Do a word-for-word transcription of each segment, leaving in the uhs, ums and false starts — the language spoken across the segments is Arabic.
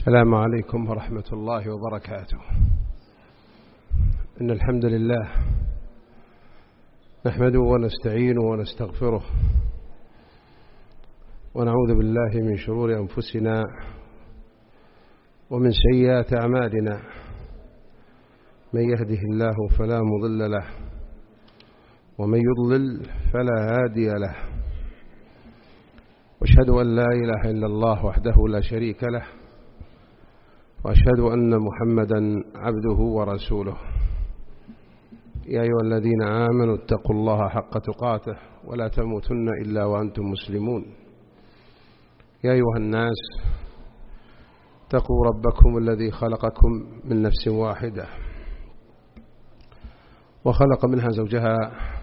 السلام عليكم ورحمة الله وبركاته. إن الحمد لله نحمده ونستعينه ونستغفره ونعوذ بالله من شرور أنفسنا ومن سيئات أعمالنا. من يهده الله فلا مضل له ومن يضلل فلا هادي له، واشهد أن لا إله إلا الله وحده لا شريك له، وأشهد أن محمدا عبده ورسوله. يا أيها الذين آمنوا اتقوا الله حق تقاته ولا تموتن إلا وأنتم مسلمون. يا أيها الناس اتقوا ربكم الذي خلقكم من نفس واحدة وخلق منها زوجها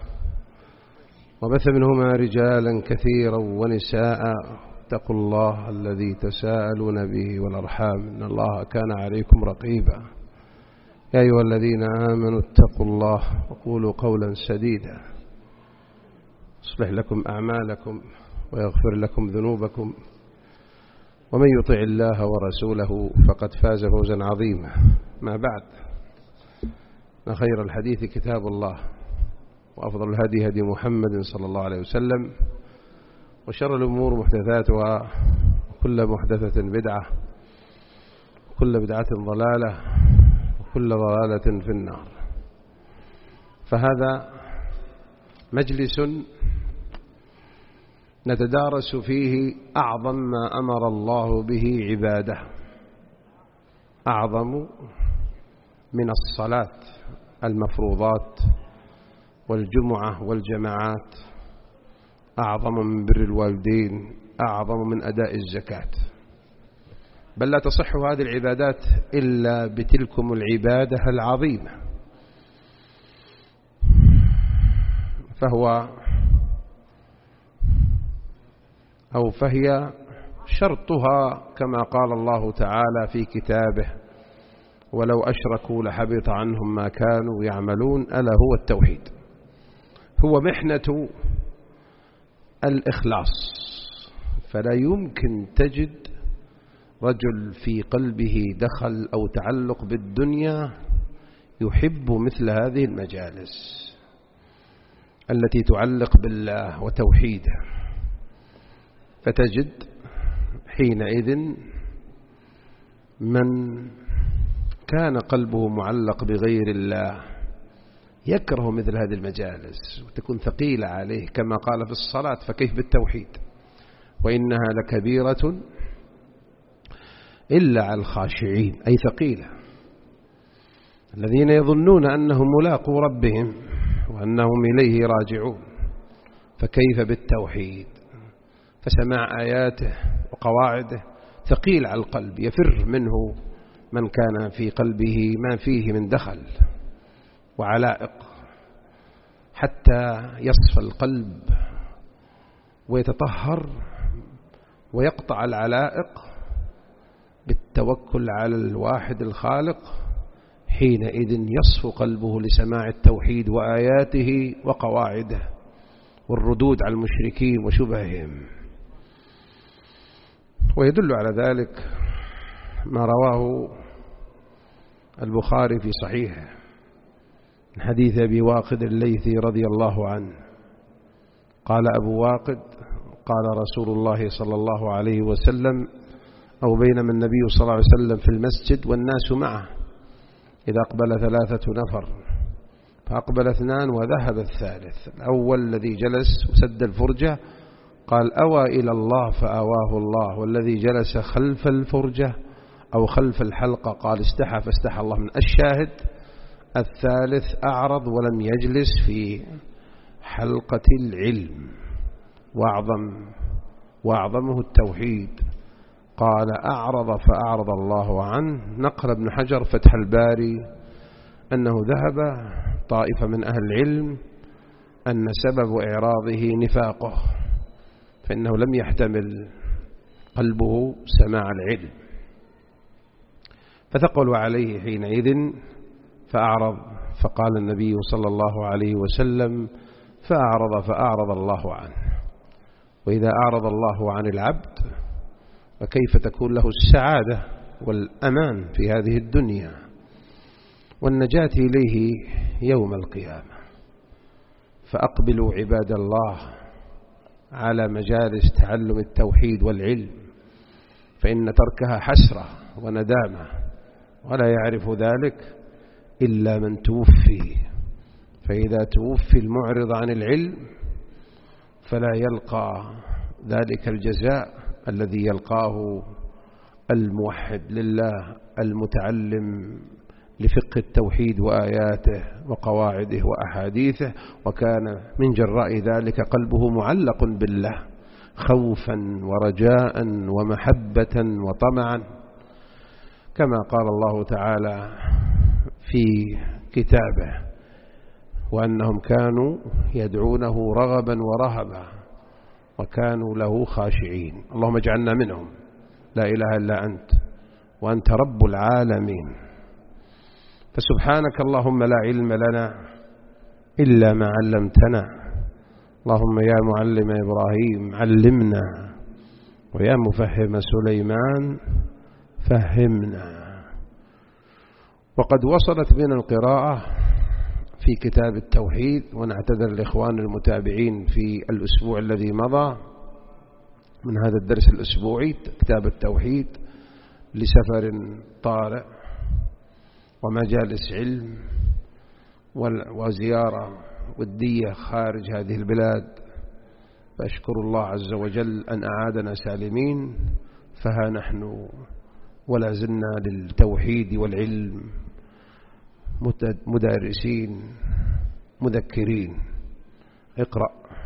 وبث منهما رجالا كثيرا ونساء. اتقوا الله الذي تساءلون به والأرحام إن الله كان عليكم رقيبا. يا أيها الذين آمنوا اتقوا الله وقولوا قولا سديدا يصلح لكم أعمالكم ويغفر لكم ذنوبكم، ومن يطع الله ورسوله فقد فاز فوزا عظيما. ما بعد، خير الحديث كتاب الله، وأفضل الهدي هدي محمد صلى الله عليه وسلم، وشر الأمور محدثاتها، وكل محدثة بدعة، وكل بدعة ضلالة، وكل ضلالة في النار. فهذا مجلس نتدارس فيه أعظم ما أمر الله به عباده، أعظم من الصلاة المفروضات والجمعة والجماعات، أعظم من بر الوالدين، أعظم من أداء الزكاة. بل لا تصح هذه العبادات إلا بتلكم العبادة العظيمة. فهو أو فهي شرطها كما قال الله تعالى في كتابه: ولو أشركوا لحبط عنهم ما كانوا يعملون. ألا هو التوحيد، هو محنة الإخلاص. فلا يمكن تجد رجل في قلبه دخل أو تعلق بالدنيا يحب مثل هذه المجالس التي تعلق بالله وتوحيده. فتجد حينئذ من كان قلبه معلق بغير الله يكره مثل هذه المجالس وتكون ثقيلة عليه، كما قال في الصلاة: فكيف بالتوحيد وإنها لكبيرة إلا على الخاشعين، أي ثقيلة. الذين يظنون أنهم ملاقوا ربهم وأنهم إليه راجعون، فكيف بالتوحيد؟ فسماع آياته وقواعده ثقيل على القلب، يفر منه من كان في قلبه ما فيه من دخل وعلائق، حتى يصفى القلب ويتطهر ويقطع العلائق بالتوكل على الواحد الخالق. حينئذ يصفو قلبه لسماع التوحيد وآياته وقواعده والردود على المشركين وشبههم. ويدل على ذلك ما رواه البخاري في صحيحه من حديث أبي واقد الليثي رضي الله عنه قال أبو واقد: قال رسول الله صلى الله عليه وسلم: أو بينما النبي صلى الله عليه وسلم في المسجد والناس معه، إذا أقبل ثلاثة نفر فأقبل اثنان وذهب الثالث. الأول الذي جلس وسد الفرجة قال: أوى إلى الله فأواه الله. والذي جلس خلف الفرجة أو خلف الحلقة قال: استحى فاستحى الله من. الشاهد: الثالث أعرض ولم يجلس في حلقة العلم. وأعظم وأعظمه التوحيد. قال: أعرض فأعرض الله عنه. نقل ابن حجر فتح الباري أنه ذهب طائفة من أهل العلم أن سبب إعراضه نفاقه، فإنه لم يحتمل قلبه سماع العلم، فثقلوا عليه حينئذ فأعرض. فقال النبي صلى الله عليه وسلم: فأعرض فأعرض الله عنه. وإذا أعرض الله عن العبد فكيف تكون له السعادة والأمان في هذه الدنيا والنجاة إليه يوم القيامة. فأقبلوا عباد الله على مجالس تعلم التوحيد والعلم، فإن تركها حسرة وندامة، ولا يعرف ذلك إلا من توفي. فإذا توفي المعرض عن العلم فلا يلقى ذلك الجزاء الذي يلقاه الموحد لله المتعلم لفقه التوحيد وآياته وقواعده وأحاديثه، وكان من جراء ذلك قلبه معلق بالله خوفا ورجاء ومحبة وطمعا، كما قال الله تعالى في كتابه: وأنهم كانوا يدعونه رغبا ورهبا وكانوا له خاشعين. اللهم اجعلنا منهم، لا إله إلا أنت وأنت رب العالمين. فسبحانك اللهم لا علم لنا إلا ما علمتنا. اللهم يا معلم إبراهيم علمنا، ويا مفهم سليمان فهمنا. وقد وصلت بنا القراءة في كتاب التوحيد، ونعتذر الإخوان المتابعين في الأسبوع الذي مضى من هذا الدرس الأسبوعي كتاب التوحيد لسفر طارئ ومجالس علم وزيارة ودية خارج هذه البلاد، فأشكر الله عز وجل أن أعادنا سالمين. فها نحن ولا زلنا للتوحيد والعلم مدارسين مذكرين. اقرأ.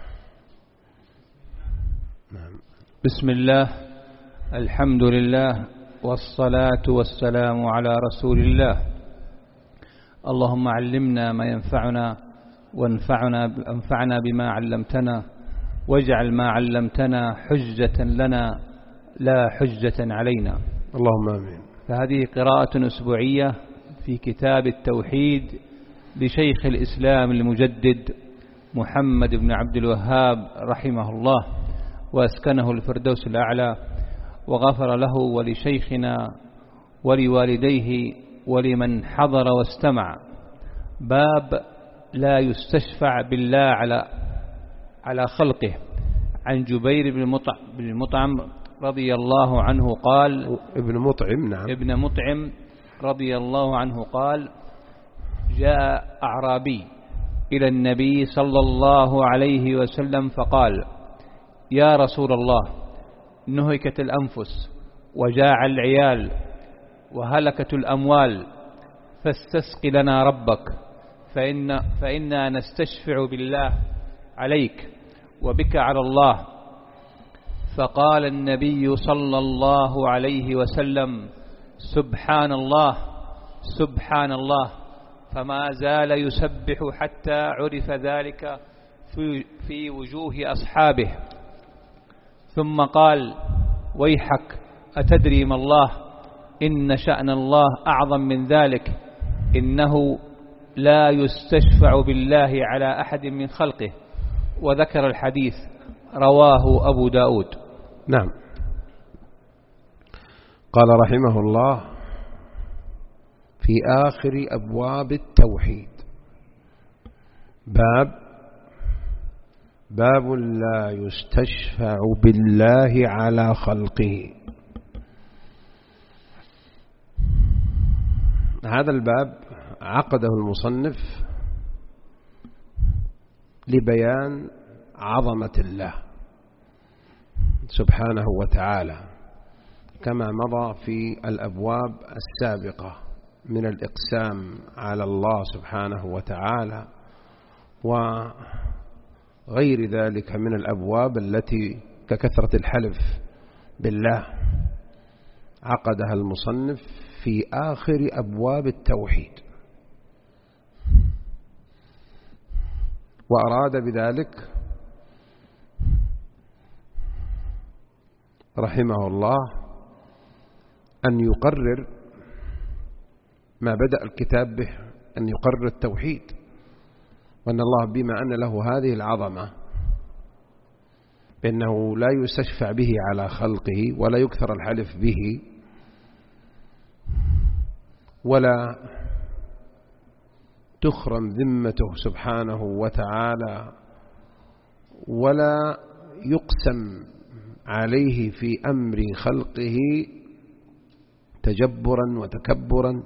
بسم الله، الحمد لله، والصلاة والسلام على رسول الله. اللهم علمنا ما ينفعنا وانفعنا انفعنا بما علمتنا، واجعل ما علمتنا حجة لنا لا حجة علينا، اللهم آمين. فهذه قراءة أسبوعية في كتاب التوحيد لشيخ الإسلام المجدد محمد بن عبد الوهاب رحمه الله، وأسكنه الفردوس الأعلى، وغفر له ولشيخنا ولوالديه ولمن حضر واستمع. باب لا يستشفع بالله على على خلقه. عن جبير بن مطعم رضي الله عنه قال ابن مطعم نعم ابن مطعم رضي الله عنه قال: جاء أعرابي إلى النبي صلى الله عليه وسلم فقال: يا رسول الله، نهكت الأنفس وجاع العيال وهلكت الأموال، فاستسق لنا ربك، فإن فإنا نستشفع بالله عليك وبك على الله. فقال النبي صلى الله عليه وسلم: سبحان الله سبحان الله، فما زال يسبح حتى عرف ذلك في, في وجوه أصحابه. ثم قال: ويحك، أتدري ما الله؟ إن شأن الله أعظم من ذلك، إنه لا يستشفع بالله على أحد من خلقه. وذكر الحديث، رواه أبو داود. نعم. قال رحمه الله في آخر أبواب التوحيد: باب باب لا يستشفع بالله على خلقه. هذا الباب عقده المصنف لبيان عظمة الله سبحانه وتعالى، كما مضى في الأبواب السابقة من الإقسام على الله سبحانه وتعالى وغير ذلك من الأبواب التي ككثرة الحلف بالله. عقدها المصنف في آخر أبواب التوحيد، وأراد بذلك رحمه الله أن يقرر ما بدأ الكتاب به، أن يقرر التوحيد، وأن الله بما أن له هذه العظمة بأنه لا يستشفع به على خلقه ولا يكثر الحلف به، ولا تخرم ذمته سبحانه وتعالى، ولا يقسم عليه في أمر خلقه تجبرا وتكبرا،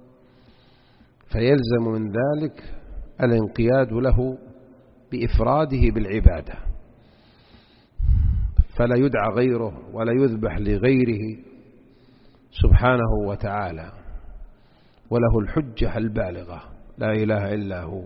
فيلزم من ذلك الانقياد له بإفراده بالعبادة، فلا يدعى غيره ولا يذبح لغيره سبحانه وتعالى، وله الحجة البالغة لا إله إلا هو.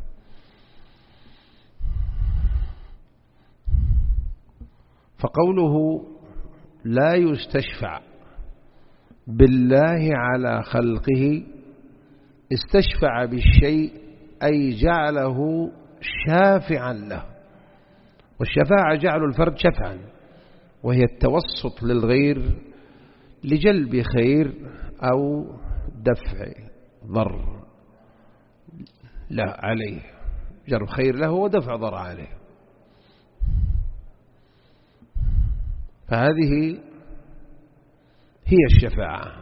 فقوله لا يستشفع بالله على خلقه، استشفع بالشيء أي جعله شافعا له، والشفاعة جعل الفرد شفعا، وهي التوسط للغير لجلب خير أو دفع ضر لا عليه، جلب خير له ودفع ضر عليه. فهذه هي الشفاعة.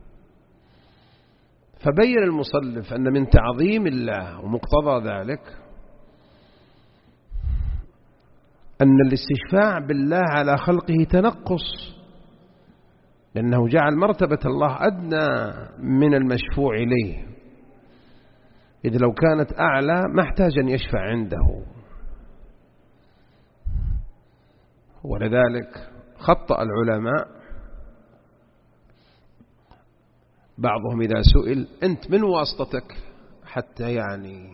فبين المصنف أن من تعظيم الله ومقتضى ذلك أن الاستشفاع بالله على خلقه تنقص، لأنه جعل مرتبة الله أدنى من المشفوع إليه، إذ لو كانت أعلى ما احتاج أن يشفع عنده. ولذلك خطأ العلماء، بعضهم إذا سئل أنت من واسطتك حتى يعني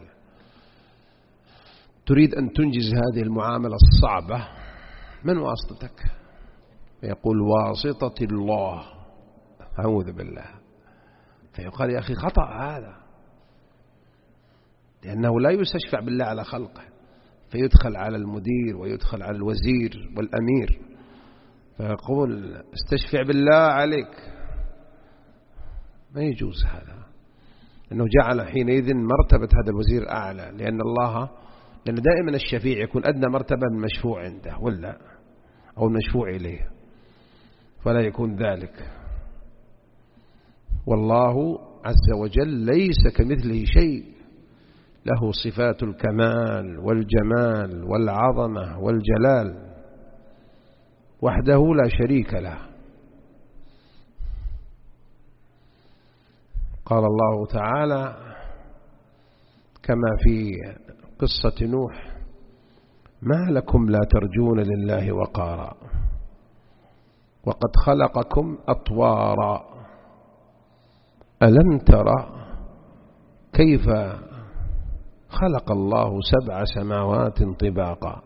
تريد أن تنجز هذه المعاملة الصعبة، من واسطتك؟ فيقول واسطة الله، أعوذ بالله. فيقال يا أخي خطأ هذا، لأنه لا يستشفع بالله على خلقه، فيدخل على المدير ويدخل على الوزير والأمير، فيقول استشفع بالله عليك، ما يجوز هذا، لأنه جعل حينئذ مرتبة هذا الوزير أعلى، لأن الله لأن دائما الشفيع يكون أدنى مرتبة من المشفوع عنده ولا أو المشفوع إليه، فلا يكون ذلك. والله عز وجل ليس كمثله شيء، له صفات الكمال والجمال والعظمة والجلال وحده لا شريك له. قال الله تعالى كما في قصة نوح: ما لكم لا ترجون لله وقارا وقد خلقكم أطوارا ألم ترى كيف خلق الله سبع سماوات طباقا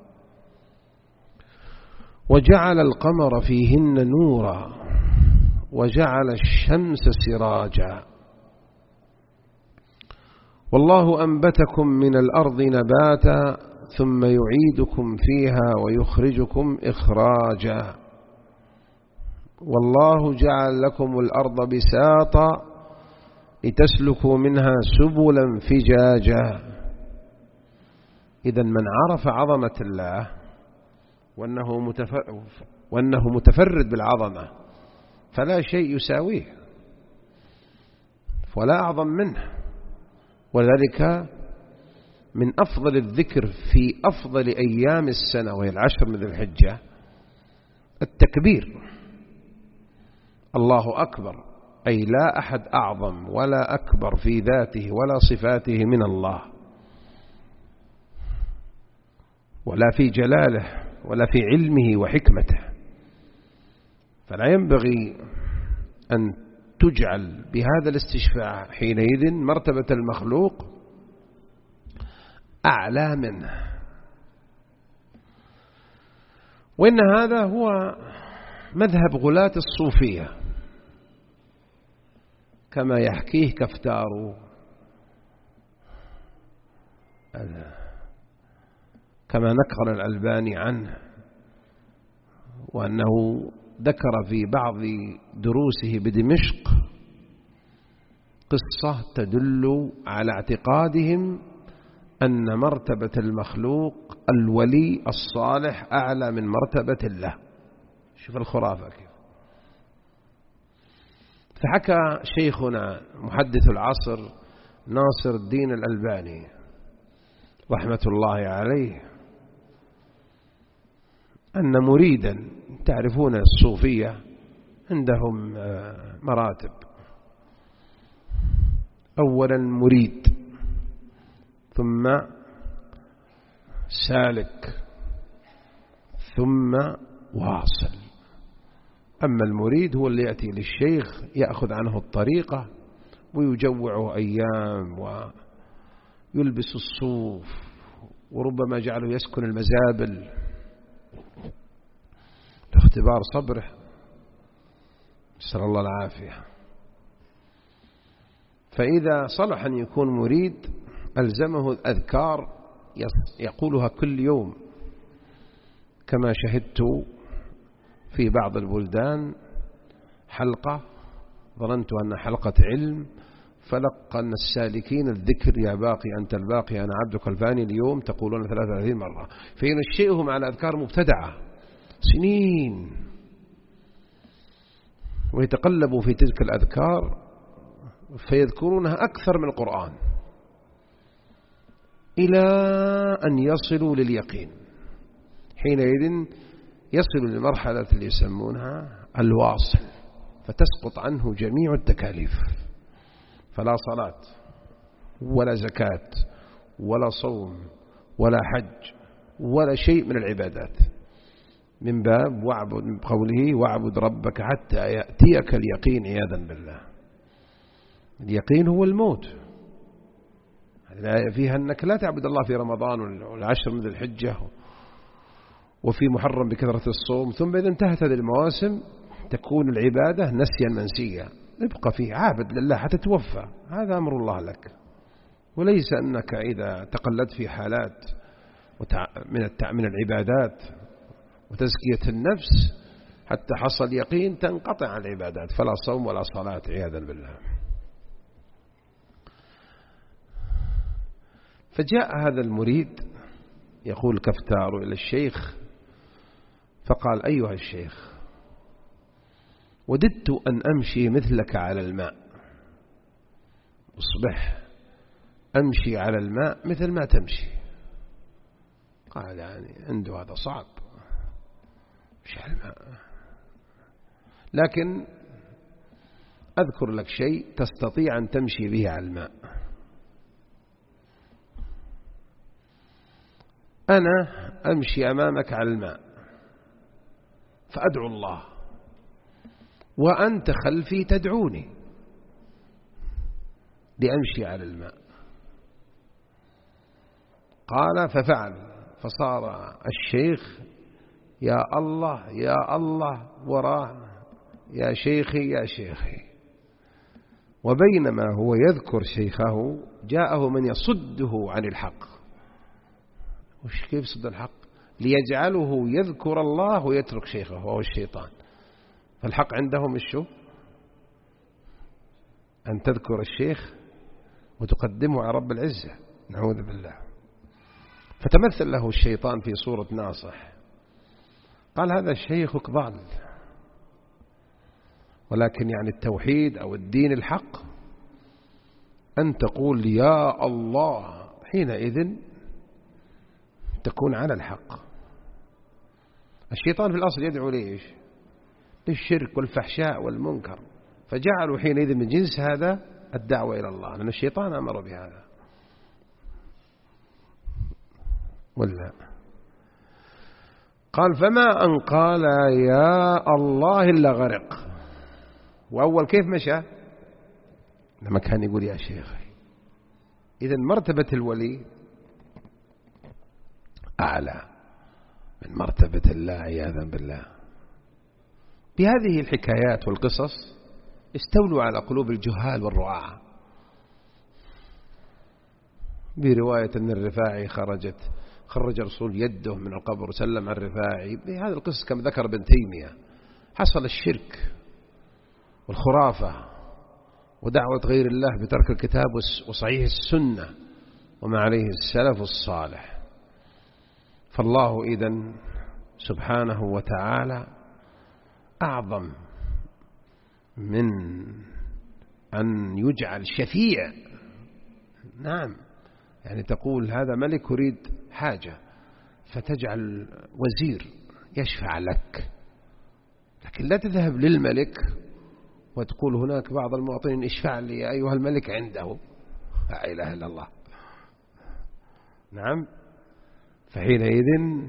وجعل القمر فيهن نورا وجعل الشمس سراجا والله أنبتكم من الأرض نباتا ثم يعيدكم فيها ويخرجكم إخراجا والله جعل لكم الأرض بساطا لتسلكوا منها سبلا فجاجا. إذن من عرف عظمة الله وأنه متفرد, وأنه متفرد بالعظمة فلا شيء يساويه ولا أعظم منه، ولذلك من أفضل الذكر في أفضل أيام السنة وهي العشر من ذي الحجة التكبير، الله أكبر، أي لا أحد أعظم ولا أكبر في ذاته ولا صفاته من الله، ولا في جلاله ولا في علمه وحكمته. فلا ينبغي أن تجعل بهذا الاستشفاع حينئذ مرتبة المخلوق أعلى منه. وإن هذا هو مذهب غلاة الصوفية كما يحكيه كفتار كما نقل الألباني عنه، وأنه ذكر في بعض دروسه بدمشق قصة تدل على اعتقادهم أن مرتبة المخلوق الولي الصالح أعلى من مرتبة الله. شوف الخرافة كيف. فحكى شيخنا محدث العصر ناصر الدين الألباني رحمة الله عليه أن مريدا، تعرفون الصوفية عندهم مراتب، أولا مريد، ثم سالك، ثم واصل. أما المريد هو اللي يأتي للشيخ يأخذ عنه الطريقة ويجوعه أيام ويلبس الصوف وربما جعله يسكن المزابل لاختبار صبره، نسأل الله العافية. فإذا صلح أن يكون مريد ألزمه الأذكار يقولها كل يوم، كما شهدت في بعض البلدان حلقة ظننت أن حلقة علم، فلقن السالكين الذكر يا باقي أنت الباقي أنا عبدك الفاني اليوم تقولون ثلاثة وثلاثين مرة، فينشئهم على أذكار مبتدعة سنين ويتقلبوا في تلك الأذكار فيذكرونها أكثر من القرآن إلى أن يصلوا لليقين. حينئذ يصل لمرحلة اللي يسمونها الواصل، فتسقط عنه جميع التكاليف، فلا صلاة ولا زكاة ولا صوم ولا حج ولا شيء من العبادات، من باب واعبد، من قوله واعبد ربك حتى يأتيك اليقين عياذا بالله. اليقين هو الموت. الآية فيها أنك لا تعبد الله في رمضان والعشر من ذي الحجة وفي محرم بكثرة الصوم، ثم إذا انتهت هذه المواسم تكون العبادة نسيا منسيا، ابقى فيه عابد لله حتى توفى، هذا أمر الله لك، وليس أنك إذا تقلدت في حالات من العبادات وتزكية النفس حتى حصل يقين تنقطع العبادات، فلا صوم ولا صلاة عياذا بالله. فجاء هذا المريد يقول كفتار إلى الشيخ فقال أيها الشيخ وددت أن أمشي مثلك على الماء، أصبح أمشي على الماء مثل ما تمشي. قال يعني عنده هذا صعب مش على الماء، لكن أذكر لك شيء تستطيع أن تمشي به على الماء. أنا أمشي أمامك على الماء فأدعو الله وأنت خلفي تدعوني لأمشي على الماء. قال ففعل، فصار الشيخ يا الله يا الله وراه يا شيخي يا شيخي، وبينما هو يذكر شيخه جاءه من يصده عن الحق. وش كيف صد الحق؟ ليجعله يذكر الله ويترك شيخه وهو الشيطان. فالحق عندهم الشو أن تذكر الشيخ وتقدمه على رب العزة، نعوذ بالله. فتمثل له الشيطان في صورة ناصح، قال هذا شيخك ضال، ولكن يعني التوحيد أو الدين الحق أن تقول يا الله، حينئذ تكون على الحق. الشيطان في الأصل يدعو ليش؟ للشرك والفحشاء والمنكر، فجعلوا حينئذ من جنس هذا الدعوة إلى الله، لأن الشيطان أمر بهذا. ولا قال فما أن قال يا الله إلا غرق. وأول كيف مشى؟ لما كان يقول يا شيخي. إذن مرتبة الولي أعلى من مرتبة الله عياذا بالله. بهذه الحكايات والقصص استولوا على قلوب الجهال والرعاة. برواية أن الرفاعي خرجت خرج رسول يده من القبر وسلم على الرفاعي. بهذا القصص كما ذكر ابن تيمية حصل الشرك والخرافة ودعوة غير الله بترك الكتاب وصحيح السنة وما عليه السلف الصالح. فالله إذن سبحانه وتعالى أعظم من أن يجعل شفيع. نعم، يعني تقول هذا ملك يريد حاجة فتجعل وزير يشفع لك، لكن لا تذهب للملك وتقول هناك بعض المواطنين اشفع لي يا أيها الملك عنده. لا إله إلا الله. نعم، فحينئذ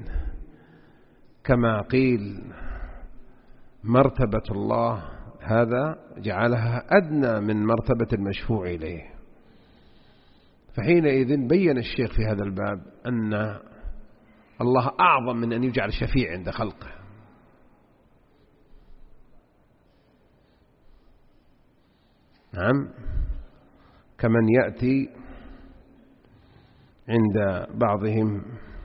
كما قيل مرتبة الله هذا جعلها أدنى من مرتبة المشفوع إليه. فحينئذ بين الشيخ في هذا الباب أن الله أعظم من أن يجعل شفيع عند خلقه. نعم، كمن يأتي عند بعضهم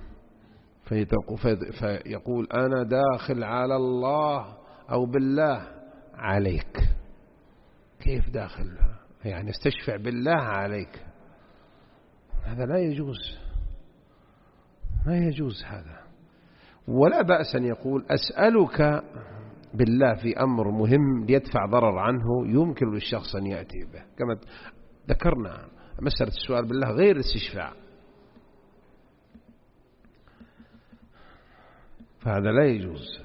فيقول أنا داخل على الله أو بالله عليك. كيف داخل؟ يعني استشفع بالله عليك، هذا لا يجوز، ما يجوز هذا. ولا بأس أن يقول أسألك بالله في أمر مهم ليدفع ضرر عنه يمكن للشخص أن يأتي به، كما ذكرنا مسألة السؤال بالله غير الاستشفاع، فهذا لا يجوز.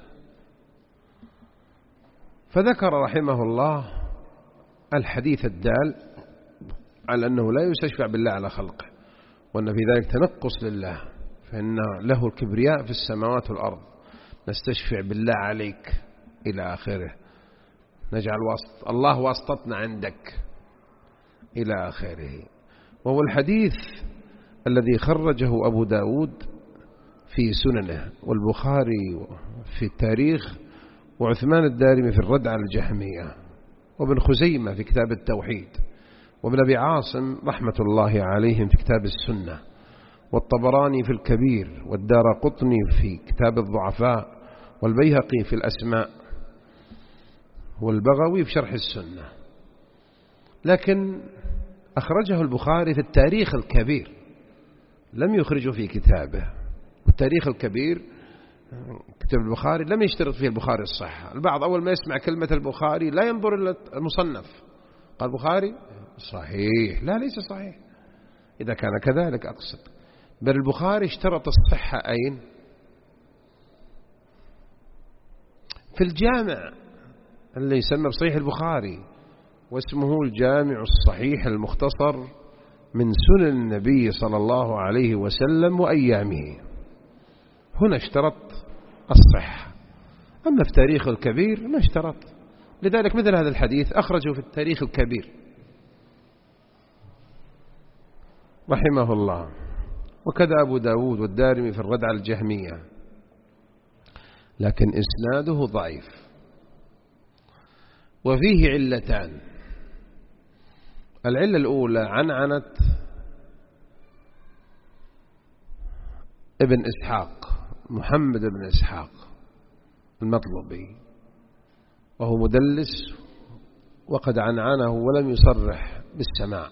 فذكر رحمه الله الحديث الدال على أنه لا يستشفع بالله على خلقه، وأن في ذلك تنقص لله، فإن له الكبرياء في السماوات والأرض. نستشفع بالله عليك إلى آخره، نجعل واسط الله واسطتنا عندك إلى آخره. وهو الحديث الذي خرجه أبو داود في سننه، والبخاري في التاريخ، وعثمان الدارمي في الرد على الجهمية، وابن خزيمة في كتاب التوحيد، وابن أبي عاصم رحمة الله عليهم في كتاب السنة، والطبراني في الكبير، والدارقطني في كتاب الضعفاء، والبيهقي في الأسماء، والبغوي في شرح السنة. لكن أخرجه البخاري في التاريخ الكبير، لم يخرجه في كتابه. والتاريخ الكبير كتاب البخاري لم يشترط فيه البخاري الصحة. البعض أول ما يسمع كلمة البخاري لا ينظر إلى المصنف، قال البخاري صحيح، لا ليس صحيح إذا كان كذلك أقصد، بل البخاري اشترط الصحة أين؟ في الجامع اللي يسمى بصحيح البخاري، واسمه الجامع الصحيح المختصر من سنن النبي صلى الله عليه وسلم وأيامه. هنا اشترط الصحة، أما في تاريخ الكبير ما اشترط. لذلك مثل هذا الحديث أخرجه في التاريخ الكبير رحمه الله، وكذا أبو داود والدارمي في الرد على الجهمية، لكن إسناده ضعيف وفيه علتان. العلة الأولى عنعنة ابن إسحاق، محمد بن إسحاق المطلبي، وهو مدلس وقد عنعنه ولم يصرح بالسماع.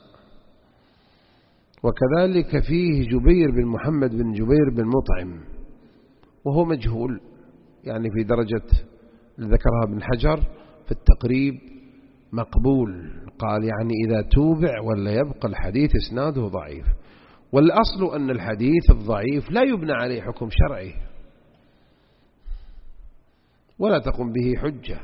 وكذلك فيه جبير بن محمد بن جبير بن مطعم، وهو مجهول، يعني في درجة ذكرها ابن حجر في التقريب مقبول، قال يعني إذا توبع ولا يبقى الحديث إسناده ضعيف. والأصل أن الحديث الضعيف لا يبنى عليه حكم شرعي ولا تقوم به حجة.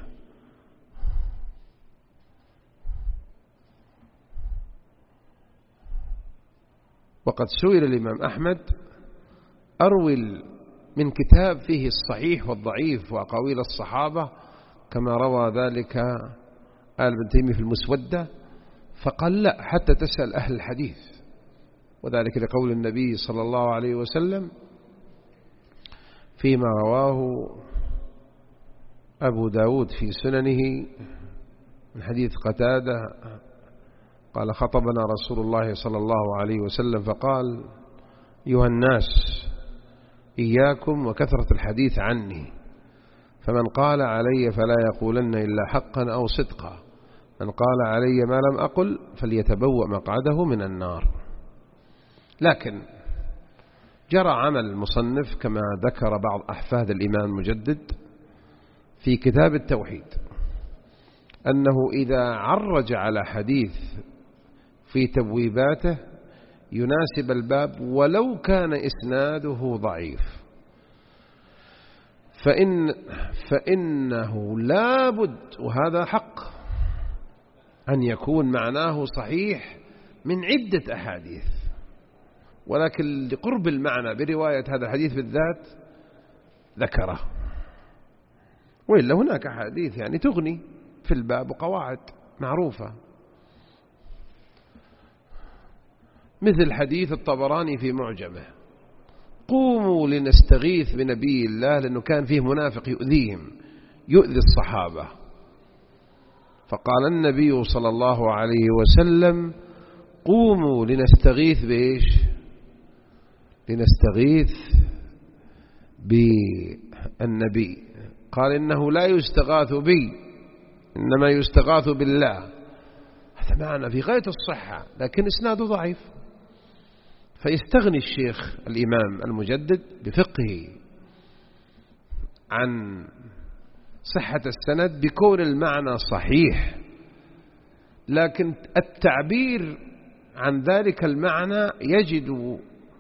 وقد سئل الإمام أحمد أروي من كتاب فيه الصحيح والضعيف وأقاويل الصحابة كما روى ذلك آل بن تيمية في المسودة، فقال لا، حتى تسأل أهل الحديث، وذلك لقول النبي صلى الله عليه وسلم فيما رواه أبو داود في سننه من حديث قتادة قال خطبنا رسول الله صلى الله عليه وسلم فقال أيها الناس إياكم وكثرة الحديث عني، فمن قال علي فلا يقولن إلا حقا أو صدقا، من قال علي ما لم أقل فليتبوأ مقعده من النار. لكن جرى عمل المصنف كما ذكر بعض أحفاد الإمام المجدد في كتاب التوحيد أنه إذا عرج على حديث في تبويباته يناسب الباب ولو كان إسناده ضعيف، فإن فإنه لابد، وهذا حق، أن يكون معناه صحيح من عدة أحاديث، ولكن لقرب المعنى برواية هذا الحديث بالذات ذكره، وإلا هناك أحاديث يعني تغني في الباب وقواعد معروفة، مثل حديث الطبراني في معجمه: قوموا لنستغيث بنبي الله، لأنه كان فيه منافق يؤذيهم يؤذي الصحابة، فقال النبي صلى الله عليه وسلم: قوموا لنستغيث بإيش؟ لنستغيث بالنبي. قال: إنه لا يستغاث بي، إنما يستغاث بالله. هذا معنى في غاية الصحة، لكن إسناده ضعيف، فيستغني الشيخ الإمام المجدد بفقهه عن صحة السند بكون المعنى صحيح، لكن التعبير عن ذلك المعنى يجد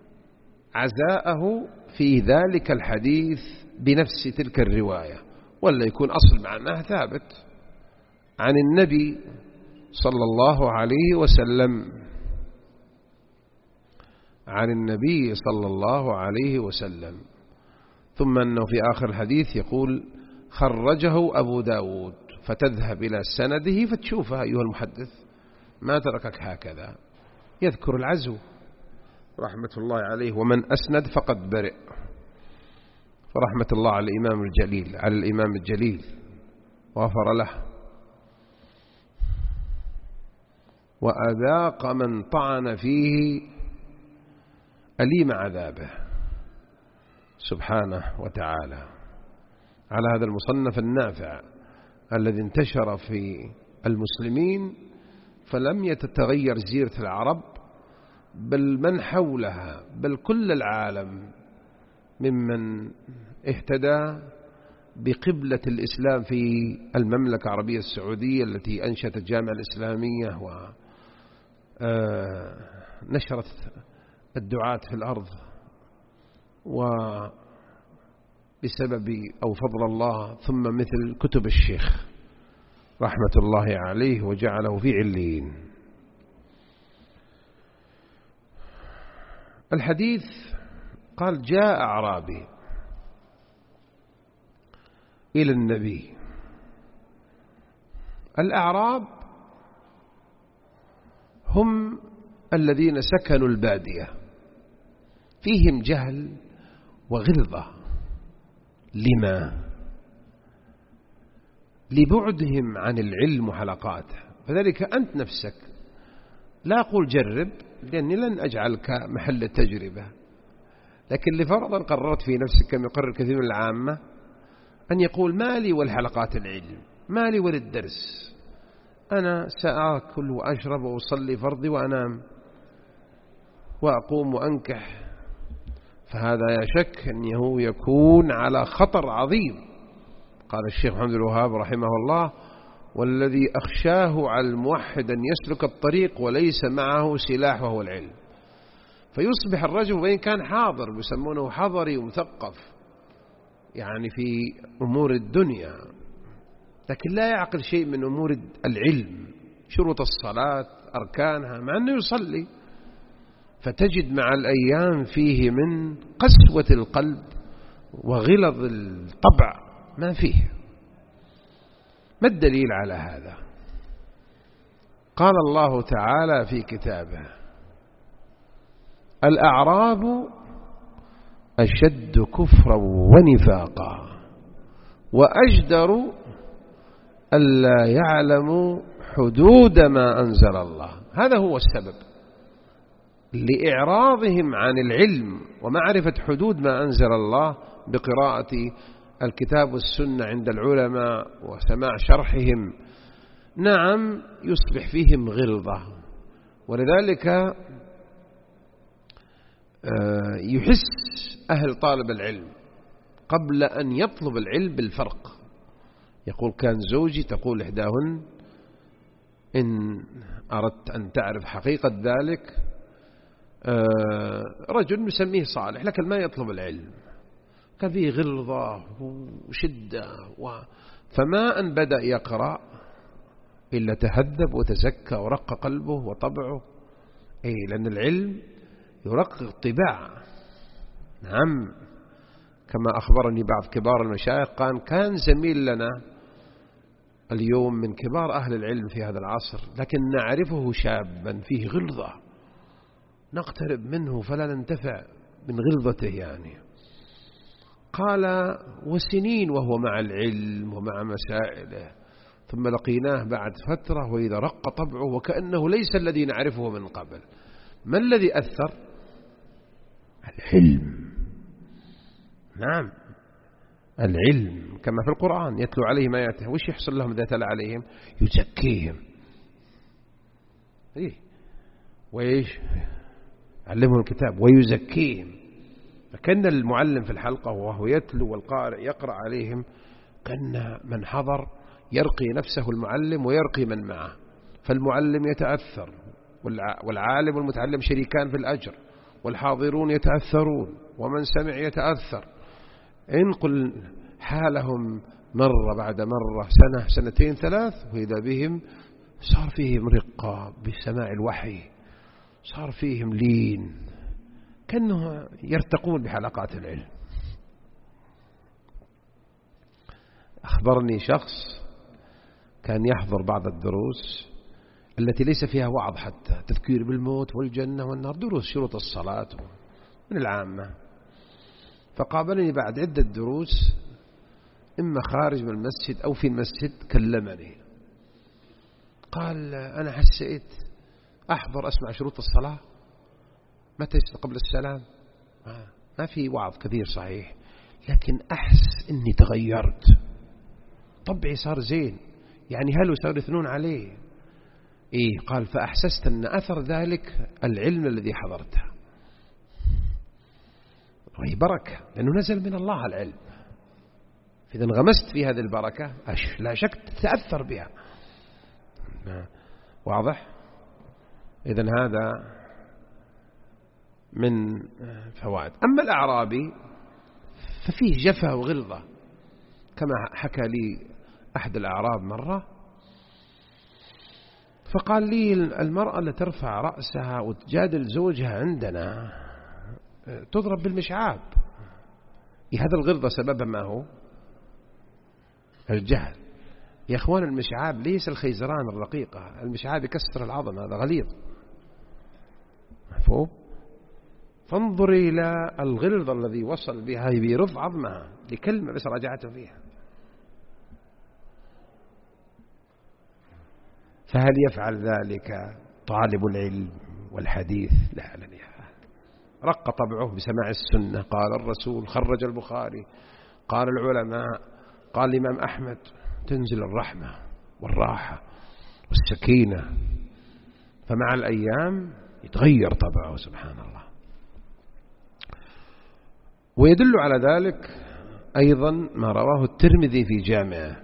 عزاءه في ذلك الحديث بنفس تلك الرواية، ولا يكون أصل معناه ثابت عن النبي صلى الله عليه وسلم عن النبي صلى الله عليه وسلم. ثم أنه في آخر الحديث يقول: خرجه أبو داود، فتذهب إلى سنده فتشوفها أيها المحدث، ما تركك هكذا، يذكر العزو رحمة الله عليه: ومن أسند فقد برئ. فرحمة الله على الإمام الجليل على الإمام الجليل وغفر له، وأذاق من طعن فيه أليم عذابه سبحانه وتعالى، على هذا المصنف النافع الذي انتشر في المسلمين، فلم يتتغير زيرة العرب بل من حولها، بل كل العالم ممن اهتدى بقبلة الإسلام في المملكة العربية السعودية التي أنشأت الجامعة الإسلامية ونشرت الدعاة في الأرض، وبسبب أو فضل الله ثم مثل كتب الشيخ رحمة الله عليه وجعله في عليين. الحديث قال: جاء أعرابي إلى النبي. الأعراب هم الذين سكنوا البادية، فيهم جهل وغلظة. لما؟ لبعدهم عن العلم وحلقاته. فذلك أنت نفسك لا أقول جرب، لأني لن أجعلك محل التجربة، لكن لفرضا قررت في نفسك كما يقرر كثير من العامة أن يقول: مالي والحلقات العلم، مالي وللدرس، أنا سأكل وأشرب وأصلي فرضي وأنام وأقوم وأنكح. فهذا لا شك أنه يكون على خطر عظيم. قال الشيخ محمد الوهاب رحمه الله: والذي أخشاه على الموحد أن يسلك الطريق وليس معه سلاح وهو العلم. فيصبح الرجل وإن كان حاضر، يسمونه حضري ومثقف يعني في أمور الدنيا، لكن لا يعقل شيء من أمور العلم، شروط الصلاة أركانها، مع أنه يصلي. فتجد مع الأيام فيه من قسوة القلب وغلظ الطبع ما فيه. ما الدليل على هذا؟ قال الله تعالى في كتابه: الأعراب أشد كفرا ونفاقا وأجدر ألا يعلموا حدود ما أنزل الله. هذا هو السبب لإعراضهم عن العلم ومعرفة حدود ما أنزل الله بقراءة الكتاب والسنة عند العلماء وسماع شرحهم. نعم، يصبح فيهم غلظة، ولذلك يحس أهل طالب العلم قبل أن يطلب العلم بالفرق. يقول: كان زوجي، تقول إحداهن: إن أردت أن تعرف حقيقة ذلك رجل نسميه صالح لكن ما يطلب العلم، كان فيه غلظة وشدة و... فما أن بدأ يقرأ إلا تهذب وتزكى ورق قلبه وطبعه. أي لأن العلم يرقق الطباع. نعم، كما أخبرني بعض كبار المشايخ قال كان زميل لنا اليوم من كبار أهل العلم في هذا العصر، لكن نعرفه شابا فيه غلظة نقترب منه فلا ننتفع من غلظته يعني. قال وسنين وهو مع العلم ومع مسائله، ثم لقيناه بعد فترة وإذا رق طبعه وكأنه ليس الذي نعرفه من قبل. ما الذي أثر؟ العلم. نعم، العلم كما في القرآن يتلو عليهم آياته، وش يحصل لهم إذا تلا عليهم؟ يزكيهم. إيه؟ وإيش؟ علمهم الكتاب ويزكيهم. فكان المعلم في الحلقة وهو يتلو والقارئ يقرأ عليهم كان من حضر يرقي نفسه المعلم ويرقي من معه، فالمعلم يتأثر والعالم والمتعلم شريكان في الأجر، والحاضرون يتأثرون ومن سمع يتأثر. انقل حالهم مرة بعد مرة، سنة سنتين ثلاث، وإذا بهم صار فيهم رقة بسماع الوحي، صار فيهم لين، كأنه يرتقون بحلقات العلم. أخبرني شخص كان يحضر بعض الدروس التي ليس فيها وعظ حتى، تذكير بالموت والجنة والنار، دروس شروط الصلاة من العامة. فقابلني بعد عدة دروس إما خارج من المسجد أو في المسجد، كلمني قال أنا حسيت أحضر أسمع شروط الصلاة متى قبل السلام، ما في وعظ كثير صحيح، لكن أحس إني تغيرت، طبعي صار زين، يعني هل صار يثنون عليه. إيه؟ قال فأحسست أن أثر ذلك العلم الذي حضرته، وهي بركة لأنه نزل من الله العلم، فإذا انغمست في هذه البركة لا شك تتأثر بها. واضح؟ إذن هذا من فوائد. أما الأعرابي ففيه جفا وغلظة، كما حكى لي أحد الأعراب مرة، فقال لي المرأة اللي ترفع رأسها وتجادل زوجها عندنا تضرب بالمشعاب. هذا الغلظة سببها ما هو؟ الجهل. يا أخوان المشعاب ليس الخيزران الرقيقة، المشعاب يكسر العظم، هذا غليظ، مفهوم؟ فانظر إلى الغلظة الذي وصل بها بيرض عظمها لكلمة بس رجعته فيها. فهل يفعل ذلك طالب العلم والحديث؟ لا لن يفعل. رق طبعه بسماع السنة، قال الرسول، خرج البخاري، قال العلماء، قال الإمام أحمد، تنزل الرحمة والراحة والسكينة، فمع الأيام يتغير طبعه سبحان الله. ويدل على ذلك أيضا ما رواه الترمذي في جامعه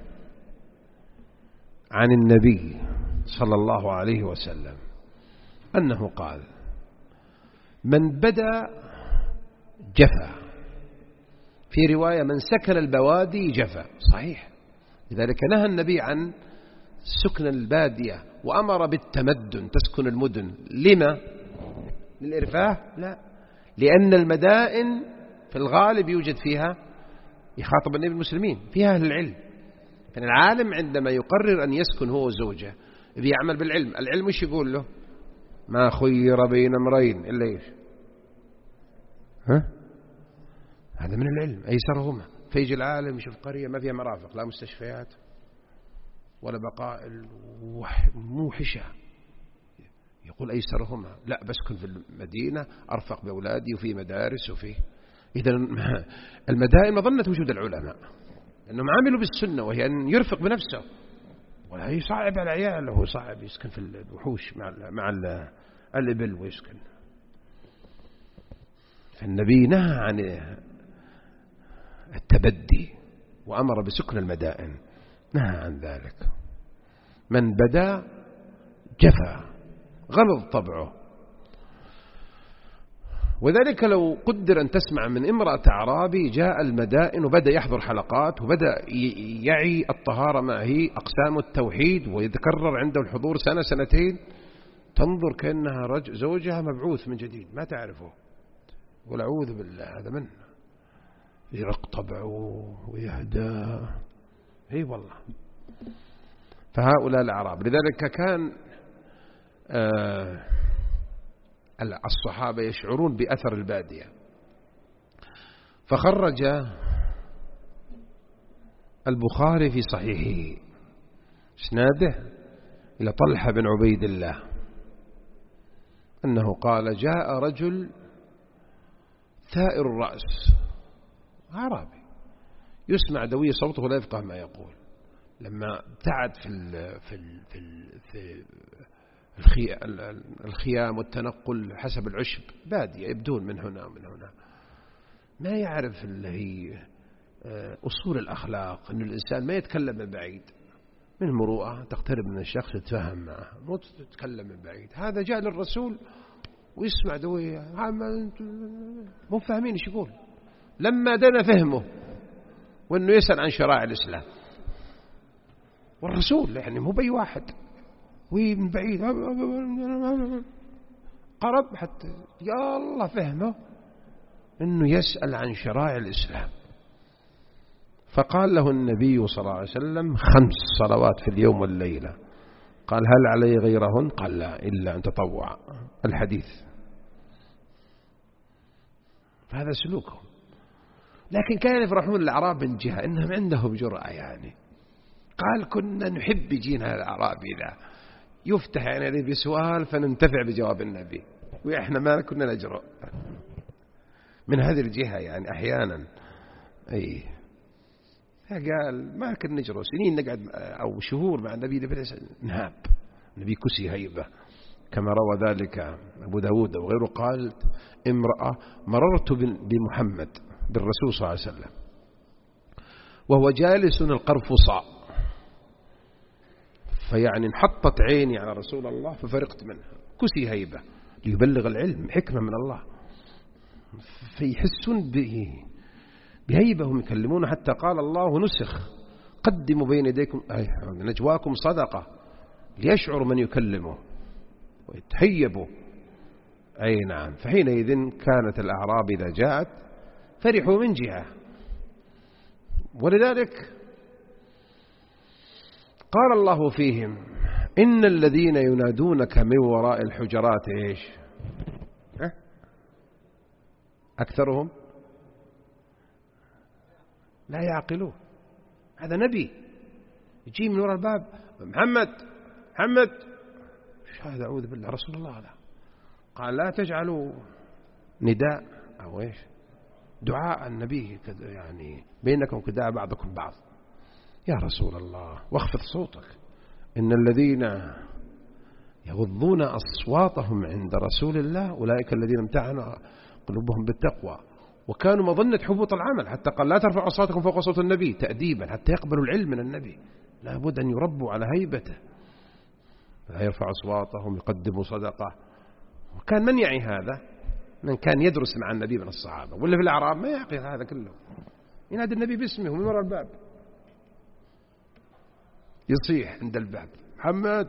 عن النبي صلى الله عليه وسلم أنه قال من بدأ جفا، في رواية من سكن البوادي جفا، صحيح. لذلك نهى النبي عن سكن البادية وأمر بالتمدن، تسكن المدن. لما؟ للإرفاه؟ لا، لأن المدائن في الغالب يوجد فيها، يخاطب النبي المسلمين، فيها أهل العلم. كان العالم عندما يقرر أن يسكن هو وزوجه بيعمل بالعلم، العلم وش يقول له؟ ما خير بين أمرين إلا إيش؟ ها؟ هذا من العلم أيسرهما. فيجي العالم يشوف قرية ما فيها مرافق، لا مستشفيات ولا بقائل موحشة، يقول أيسرهما، لا بسكن في المدينة أرفق بأولادي وفي مدارس وفي. إذا المدائن مظنة وجود العلماء لأنهم عملوا بالسنة، وهي أن يرفق بنفسه، ولا يصعب على عياله، هو صعب يسكن في الوحوش مع مع الإبل ويسكن. فالنبي نهى عن التبدي وأمر بسكن المدائن، نهى عن ذلك. من بدا جفا غلظ طبعه. وذلك لو قدر أن تسمع من امرأة أعرابي جاء المدائن وبدأ يحضر حلقات وبدأ يعي الطهارة ما هي أقسام التوحيد ويتكرر عنده الحضور سنة سنتين، تنظر كأنها رجل زوجها مبعوث من جديد ما تعرفه، يقول أعوذ بالله هذا منه، يرق طبعه ويهدى. اي والله. فهؤلاء الأعراب لذلك كان آه الصحابة يشعرون بأثر البادية. فخرج البخاري في صحيحه اسناده إلى طلحة بن عبيد الله أنه قال جاء رجل ثائر الرأس أعرابي يسمع دوي صوته ولا يفقه ما يقول. لما ابتعد في ال في ال في ال في الخيام والتنقل حسب العشب بادية يبدون من هنا ومن هنا، ما يعرف اللي هي أصول الأخلاق، أن الإنسان ما يتكلم من بعيد، من المروءة تقترب من الشخص تتفهم معه مو تتكلم من بعيد. هذا جاء للرسول ويسمع دوي مو فاهمين ايش يقول. لما دنا فهمه وأنه يسأل عن شرائع الإسلام، والرسول يعني مو بأي واحد ومن بعيد قرب حتى يا الله فهمه أنه يسأل عن شرائع الإسلام. فقال له النبي صلى الله عليه وسلم خمس صلوات في اليوم والليلة. قال هل علي غيرهن؟ قال لا إلا أن تطوع. الحديث. فهذا سلوكهم. لكن كانوا يفرحون الأعراب من جهة إنهم عندهم جرأة، يعني قال كنا نحب يجينا الأعرابي ذا يفتح يعني بسؤال فننتفع بجواب النبي، وإحنا ما كنا نجرؤ من هذه الجهة يعني أحيانا. أي قال ما كنا نجرؤ، سنين نقعد أو شهور مع النبي نهاب، النبي كسي هيبة كما روى ذلك أبو داود وغيره. قال امرأة مررت بمحمد بالرسول صلى الله عليه وسلم وهو جالس القرفصاء، فيعني انحطت عيني على رسول الله ففرقت منها، كسي هيبة ليبلغ العلم حكمة من الله، فيحسون به بهيبة هم يكلمون. حتى قال الله نسخ قدموا بين يديكم نجواكم صدقة ليشعر من يكلمه ويتهيبوا. أي نعم. فحينئذ كانت الأعراب إذا جاءت فرحوا من جهة. ولذلك قال الله فيهم إن الذين ينادونك من وراء الحجرات إيش أكثرهم لا يعقلون. هذا نبي يجي من وراء الباب محمد محمد هذا أعوذ بالله رسول الله لا. قال لا تجعلوا نداء أو إيش دعاء النبي يعني بينكم كداء بعضكم بعض يا رسول الله واخفض صوتك. إن الذين يغضون أصواتهم عند رسول الله أولئك الذين امتحنوا قلوبهم بالتقوى وكانوا مظنة حبوط العمل. حتى قال لا ترفعوا أصواتكم فوق صوت النبي تأديبا حتى يقبلوا العلم من النبي، لا بد أن يربوا على هيبته، لا يرفع أصواتهم يقدموا صدقة. وكان من يعي هذا من كان يدرس مع النبي من الصحابة، ولا في الأعراب ما يعقل هذا كله، ينادي النبي باسمه من وراء الباب يصيح عند الباب محمد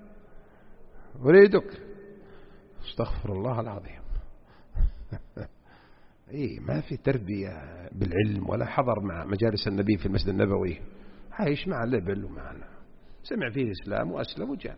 أريدك استغفر الله العظيم. إيه ما في تربية بالعلم ولا حضر مع مجالس النبي في المسجد النبوي، عايش مع اللبل ومعنا سمع فيه الإسلام وأسلم وجاء.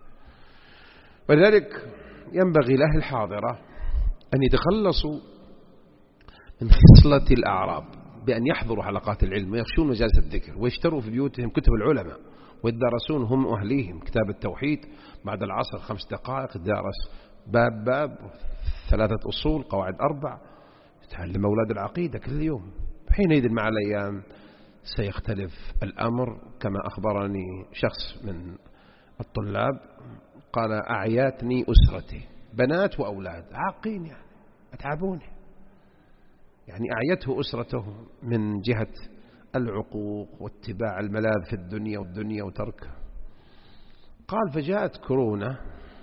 ولذلك ينبغي لأهل الحاضرة أن يتخلصوا من خصلة الأعراب بأن يحضروا حلقات العلم ويخشون مجالس الذكر ويشتروا في بيوتهم كتب العلماء ويدرسون هم أهليهم كتاب التوحيد بعد العصر خمس دقائق درس باب باب ثلاثة أصول قواعد أربع، يتعلم أولاد العقيدة كل يوم. حينئذ مع الأيام سيختلف الأمر. كما أخبرني شخص من الطلاب قال أعياتني أسرتي بنات وأولاد عاقين يعني أتعبوني، يعني أعيته أسرته من جهة العقوق واتباع الملاذ في الدنيا والدنيا وتركه. قال فجاءت كورونا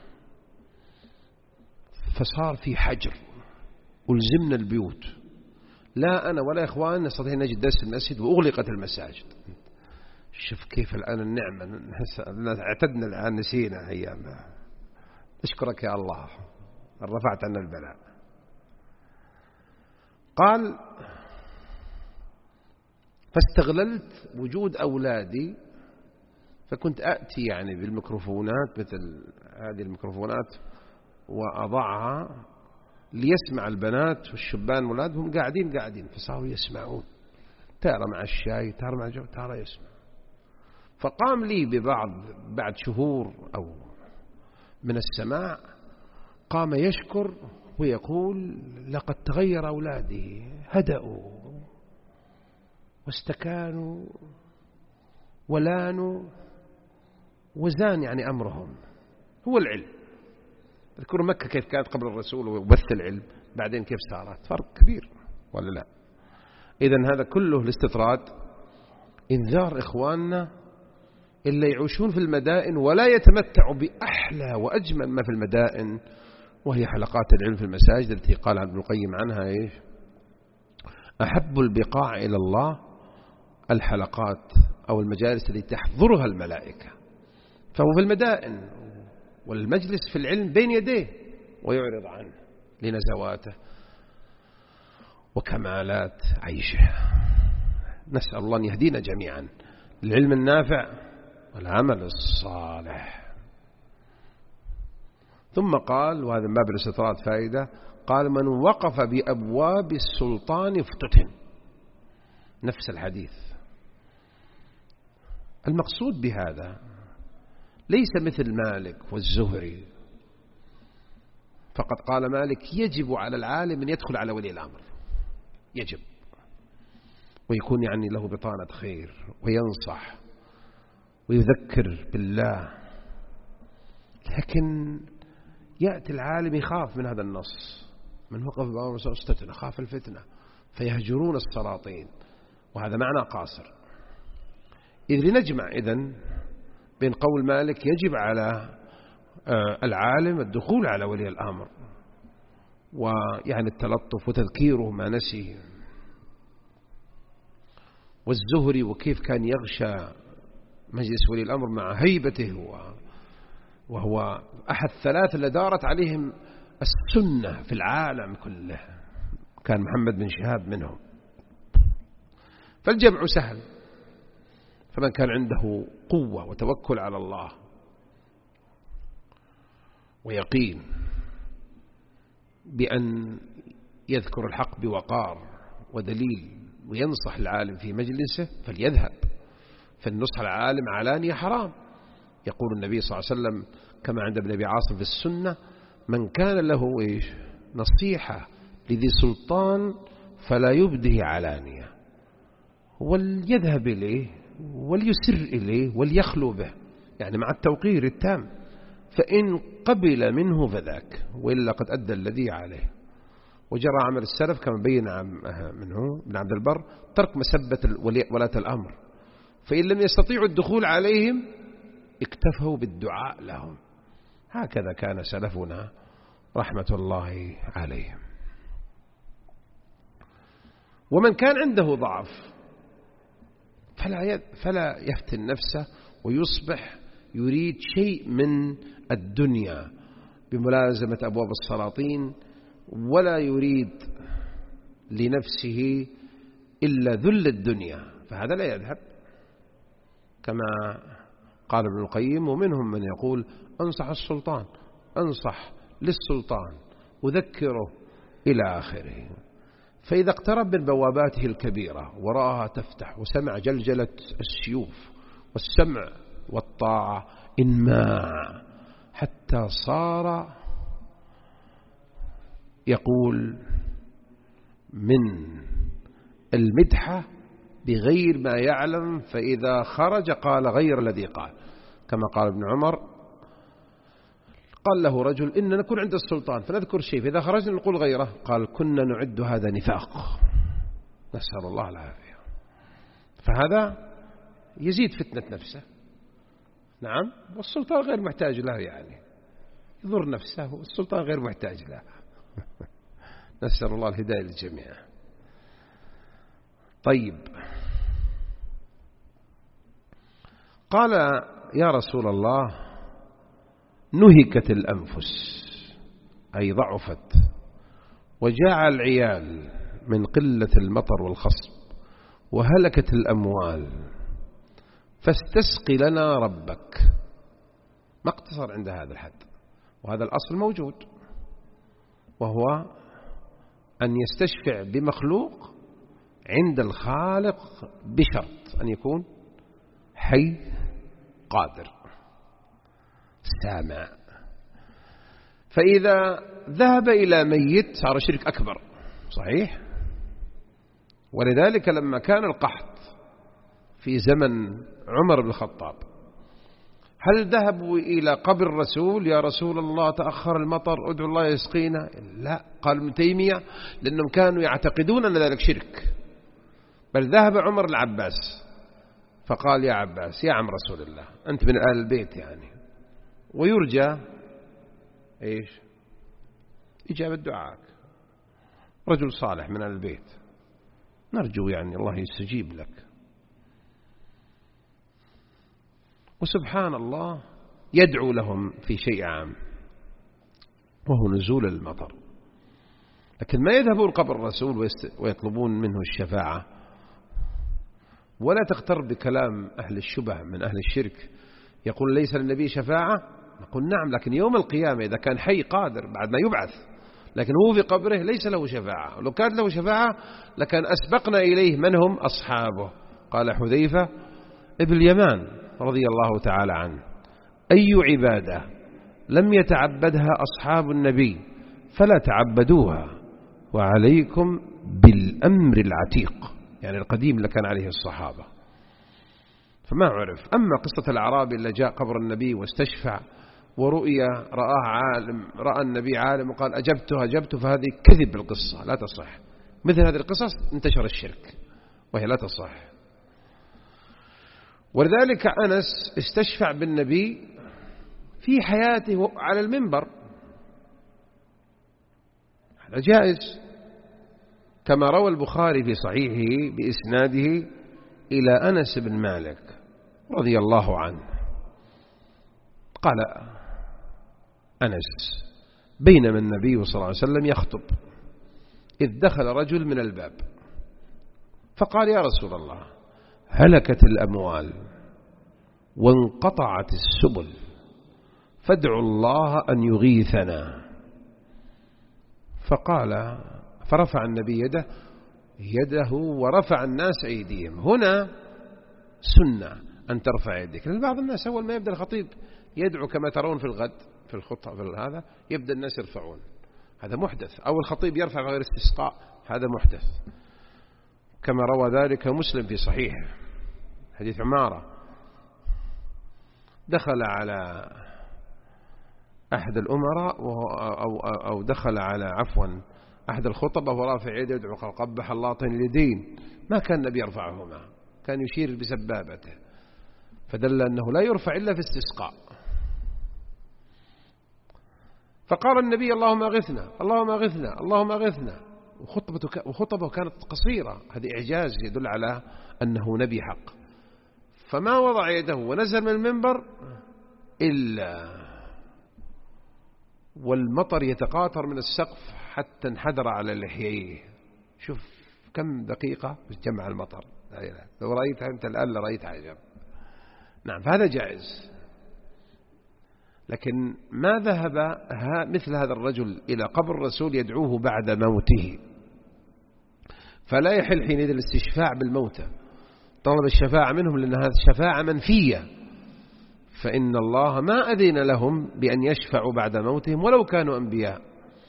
فصار في حجر ولزمنا البيوت، لا أنا ولا إخوان نستطيع نجد درس المسجد وأغلقت المساجد. شوف كيف الآن النعمة، اعتدنا الآن نسينا أيامنا. أشكرك يا الله رفعت عنا البلاء. قال فاستغللت وجود أولادي، فكنت أأتي يعني بالميكروفونات مثل هذه الميكروفونات وأضعها ليسمع البنات والشبان ولادهم قاعدين قاعدين فصاروا يسمعون، تارة مع الشاي تارة مع الجو تارة يسمع. فقام لي ببعض بعد شهور أو من السماع قام يشكر ويقول لقد تغير أولادي، هدأوا واستكانوا ولانوا وزان يعني أمرهم. هو العلم. اذكروا مكة كيف كانت قبل الرسول وبث العلم، بعدين كيف صارت، فرق كبير ولا لا؟ إذن هذا كله الاستطراد إنذار إخواننا اللي يعيشون في المدائن ولا يتمتعوا بأحلى وأجمل ما في المدائن، وهي حلقات العلم في المساجد التي قال ابن القيم عنها إيش؟ أحب البقاع إلى الله الحلقات أو المجالس التي تحضرها الملائكة. فهو في المدائن والمجلس في العلم بين يديه ويعرض عنه لنزواته وكمالات عيشه. نسأل الله أن يهدينا جميعا العلم النافع والعمل الصالح. ثم قال، وهذا من باب الاستطراد فائدة، قال من وقف بأبواب السلطان افتتن. نفس الحديث. المقصود بهذا ليس مثل مالك والزهري، فقد قال مالك يجب على العالم أن يدخل على ولي الأمر، يجب، ويكون يعني له بطانة خير وينصح ويذكر بالله. لكن يأتي العالم يخاف من هذا النص، من وقف بأمر استتن خاف الفتنة فيهجرون السلاطين، وهذا معنى قاصر. إذ لنجمع إذن بين قول مالك يجب على العالم الدخول على ولي الأمر ويعني التلطف وتذكيره ما نسي، والزهري وكيف كان يغشى مجلس ولي الأمر مع هيبته، وهو أحد ثلاثة اللي دارت عليهم السنة في العالم كله، كان محمد بن شهاب منهم. فالجمع سهل، فمن كان عنده قوة وتوكل على الله ويقين بأن يذكر الحق بوقار ودليل وينصح العالم في مجلسه فليذهب. فالنصح العالم علانية حرام. يقول النبي صلى الله عليه وسلم كما عند ابن أبي عاصم في السنة: من كان له إيش نصيحة لذي سلطان فلا يبده علانية، وليذهب إليه وليسر إليه وليخلو به، يعني مع التوقير التام، فإن قبل منه فذاك، وإلا قد أدى الذي عليه. وجرى عمل السلف كما بين منه ابن عبد البر ترك مسبة ولاة الأمر، فإن لم يستطيعوا الدخول عليهم اكتفوا بالدعاء لهم. هكذا كان سلفنا رحمة الله عليهم. ومن كان عنده ضعف فلا فلا يفتن نفسه ويصبح يريد شيء من الدنيا بملازمة أبواب السلاطين، ولا يريد لنفسه إلا ذل الدنيا، فهذا لا يذهب كما قال ابن القيم. ومنهم من يقول أنصح السلطان، أنصح للسلطان، أذكره إلى آخره. فإذا اقترب من بواباته الكبيرة ورآها تفتح وسمع جلجلة السيوف والسمع والطاعة انماع حتى صار يقول من المدحة بغير ما يعلم، فإذا خرج قال غير الذي قال، كما قال ابن عمر: قال له رجل إن نكون عند السلطان فنذكر شيء، فإذا خرجنا نقول غيره، قال كنا نعد هذا نفاق، نسأل الله العافية. فهذا يزيد فتنة نفسه، نعم، والسلطان غير محتاج له، يعني يضر نفسه والسلطان غير محتاج له. نسأل الله الهداية للجميع. طيب، قال يا رسول الله نهكت الأنفس أي ضعفت، وجاع العيال من قلة المطر والخصب، وهلكت الأموال، فاستسقي لنا ربك. ما اقتصر عند هذا الحد، وهذا الأصل موجود، وهو أن يستشفع بمخلوق عند الخالق بشرط أن يكون حي قادر سامع. فإذا ذهب إلى ميت صار شرك أكبر، صحيح. ولذلك لما كان القحط في زمن عمر بن الخطاب، هل ذهبوا إلى قبر الرسول يا رسول الله تأخر المطر ادعو الله يسقينا؟ لا، قال ابن تيمية لأنهم كانوا يعتقدون أن ذلك شرك. بل ذهب عمر العباس فقال يا عباس يا عم رسول الله أنت من آل البيت يعني، ويرجى إيش إجابة دعائك، رجل صالح من آل البيت، نرجو يعني الله يستجيب لك. وسبحان الله يدعو لهم في شيء عام وهو نزول المطر، لكن ما يذهبون قبر الرسول ويطلبون منه الشفاعة. ولا تغتر بكلام أهل الشبه من أهل الشرك، يقول ليس للنبي شفاعة، نقول نعم، لكن يوم القيامة إذا كان حي قادر بعد ما يبعث، لكن هو في قبره ليس له شفاعة. ولو كانت له شفاعة لكان أسبقنا إليه من هم أصحابه. قال حذيفة ابن اليمان رضي الله تعالى عنه أي عبادة لم يتعبدها أصحاب النبي فلا تعبدوها، وعليكم بالأمر العتيق، يعني القديم اللي كان عليه الصحابة. فما عرف. أما قصة الأعرابي اللي جاء قبر النبي واستشفع ورؤيا رآه عالم، رأى النبي عالم وقال أجبته أجبته، فهذه كذب القصة لا تصح. مثل هذه القصص انتشر الشرك وهي لا تصح. ولذلك أنس استشفع بالنبي في حياته على المنبر، هذا جائز، كما روى البخاري في صحيحه بإسناده إلى أنس بن مالك رضي الله عنه قال أنس بينما النبي صلى الله عليه وسلم يخطب إذ دخل رجل من الباب فقال يا رسول الله هلكت الأموال وانقطعت السبل فادعوا الله أن يغيثنا. فقال فرفع النبي يده يده ورفع الناس أيديهم. هنا سنة أن ترفع يدك، لأن بعض الناس أول ما يبدأ الخطيب يدعو كما ترون في الغد في الخطة في هذا يبدأ الناس يرفعون، هذا محدث. أو الخطيب يرفع غير استسقاء، هذا محدث، كما روى ذلك مسلم في صحيحه حديث عمارة دخل على أحد الأمراء أو, أو دخل على عفوا أحد الخطبة ورافع يده يدعو قال قبح الله طين اليدين، ما كان النبي يرفعهما، كان يشير بسبابته، فدل أنه لا يرفع إلا في استسقاء. فقال النبي اللهم أغثنا اللهم أغثنا اللهم أغثنا، وخطبته, وخطبه كانت قصيرة، هذا إعجاز يدل على أنه نبي حق. فما وضع يده ونزل من المنبر إلا والمطر يتقاطر من السقف حتى انحدر على لحييه. شوف كم دقيقة جمع المطر، لو رأيتها أنت الآن لرأيت عجب. نعم، فهذا جائز. لكن ما ذهب مثل هذا الرجل إلى قبر الرسول يدعوه بعد موته، فلا يحل حينئذ الاستشفاع بالموتى، طلب الشفاعة منهم لأن هذه الشفاعة منفية، فإن الله ما أذن لهم بأن يشفعوا بعد موتهم ولو كانوا أنبياء،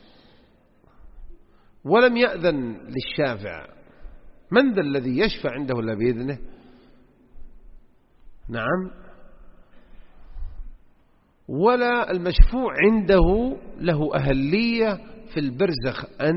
ولم يأذن للشافع. من ذا الذي يشفع عنده إلا بإذنه؟ نعم، ولا المشفوع عنده له أهلية في البرزخ أن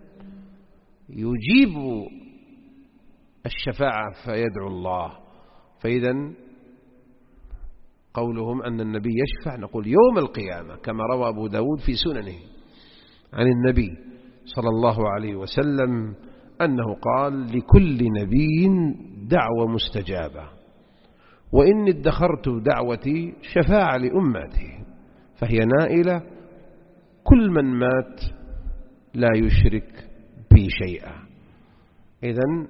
يجيب الشفاعة فيدعو الله. فإذا قولهم أن النبي يشفع، نقول يوم القيامة، كما روى أبو داود في سننه عن النبي صلى الله عليه وسلم أنه قال: لكل نبي دعوة مستجابة، وإني ادخرت دعوتي شفاعة لأمتي، فهي نائلة كل من مات لا يشرك بي شيئا. إذن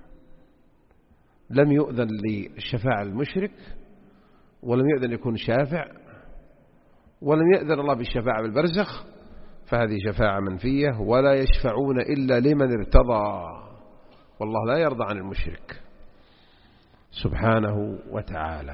لم يؤذن للشفاعة المشرك، ولم يؤذن يكون شافع، ولم يأذن الله بالشفاعة بالبرزخ، فهذه شفاعة منفية. ولا يشفعون إلا لمن ارتضى، والله لا يرضى عن المشرك سبحانه وتعالى.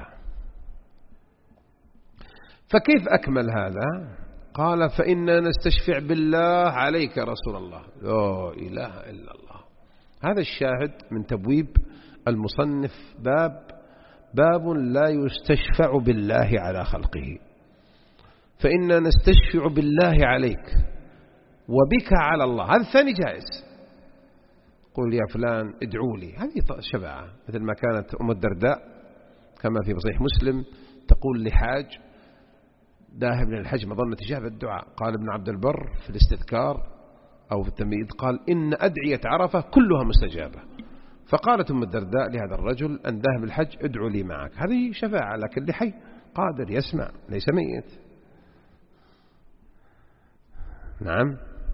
فكيف أكمل هذا؟ قال: فإنا نستشفع بالله عليك يا رسول الله. لا إله إلا الله. هذا الشاهد من تبويب المصنف باب باب لا يستشفع بالله على خلقه. فإنا نستشفع بالله عليك وبك على الله. هذا الثاني جائز، قل يا فلان ادعوا لي، هذه شفاعة، مثل ما كانت أم الدرداء كما في صحيح مسلم تقول لحاج ذاهب للحج مظنة إجابة الدعاء، قال ابن عبد البر في الاستذكار أو في التمهيد قال: إن أدعية عرفة كلها مستجابة. فقالت أم الدرداء لهذا الرجل: أن ذاهب الحج ادعو لي معك. هذه شفاعة، لكن لحي قادر يسمع ليس ميت. نعم.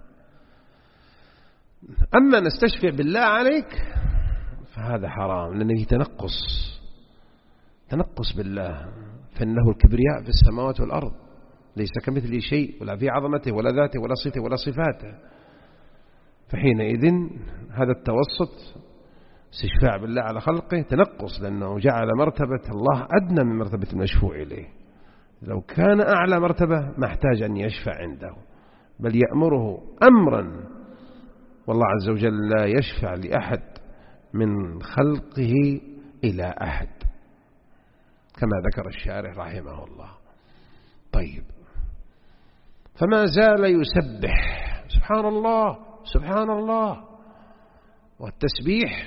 أما نستشفع بالله عليك فهذا حرام، لأنه تنقص تنقص بالله، فإنه الكبرياء في السماوات والأرض، ليس كمثله شيء، ولا في عظمته ولا ذاته ولا صفته ولا صفاته. فحينئذ هذا التوسط استشفاع بالله على خلقه تنقص، لأنه جعل مرتبة الله أدنى من مرتبة المشفوع إليه. لو كان أعلى مرتبة ما احتاج أن يشفع عنده، بل يأمره أمرا، والله عز وجل لا يشفع لأحد من خلقه إلى أحد، كما ذكر الشارح رحمه الله. طيب، فما زال يسبح سبحان الله سبحان الله. والتسبيح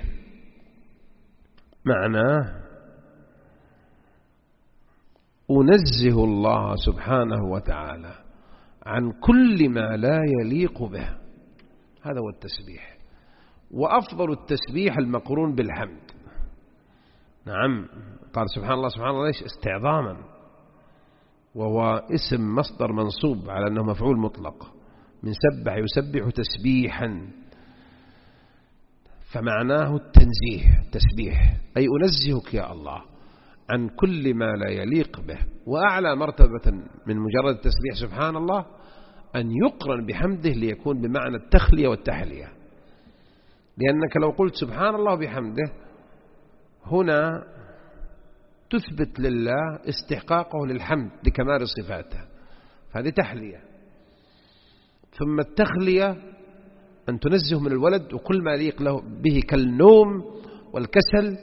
معناه أنزه الله سبحانه وتعالى عن كل ما لا يليق به، هذا هو التسبيح. وأفضل التسبيح المقرون بالحمد. نعم، قال سبحان الله سبحان الله ليش؟ استعظاما، وهو اسم مصدر منصوب على أنه مفعول مطلق من سبح يسبح تسبيحا، فمعناه التنزيه. تسبيح أي أنزهك يا الله عن كل ما لا يليق به. وأعلى مرتبة من مجرد التسبيح سبحان الله أن يقرن بحمده ليكون بمعنى التخلية والتحلية، لأنك لو قلت سبحان الله بحمده هنا تثبت لله استحقاقه للحمد لكمال صفاته، هذه تحلية. ثم التخلية أن تنزه من الولد وكل ما يليق له به كالنوم والكسل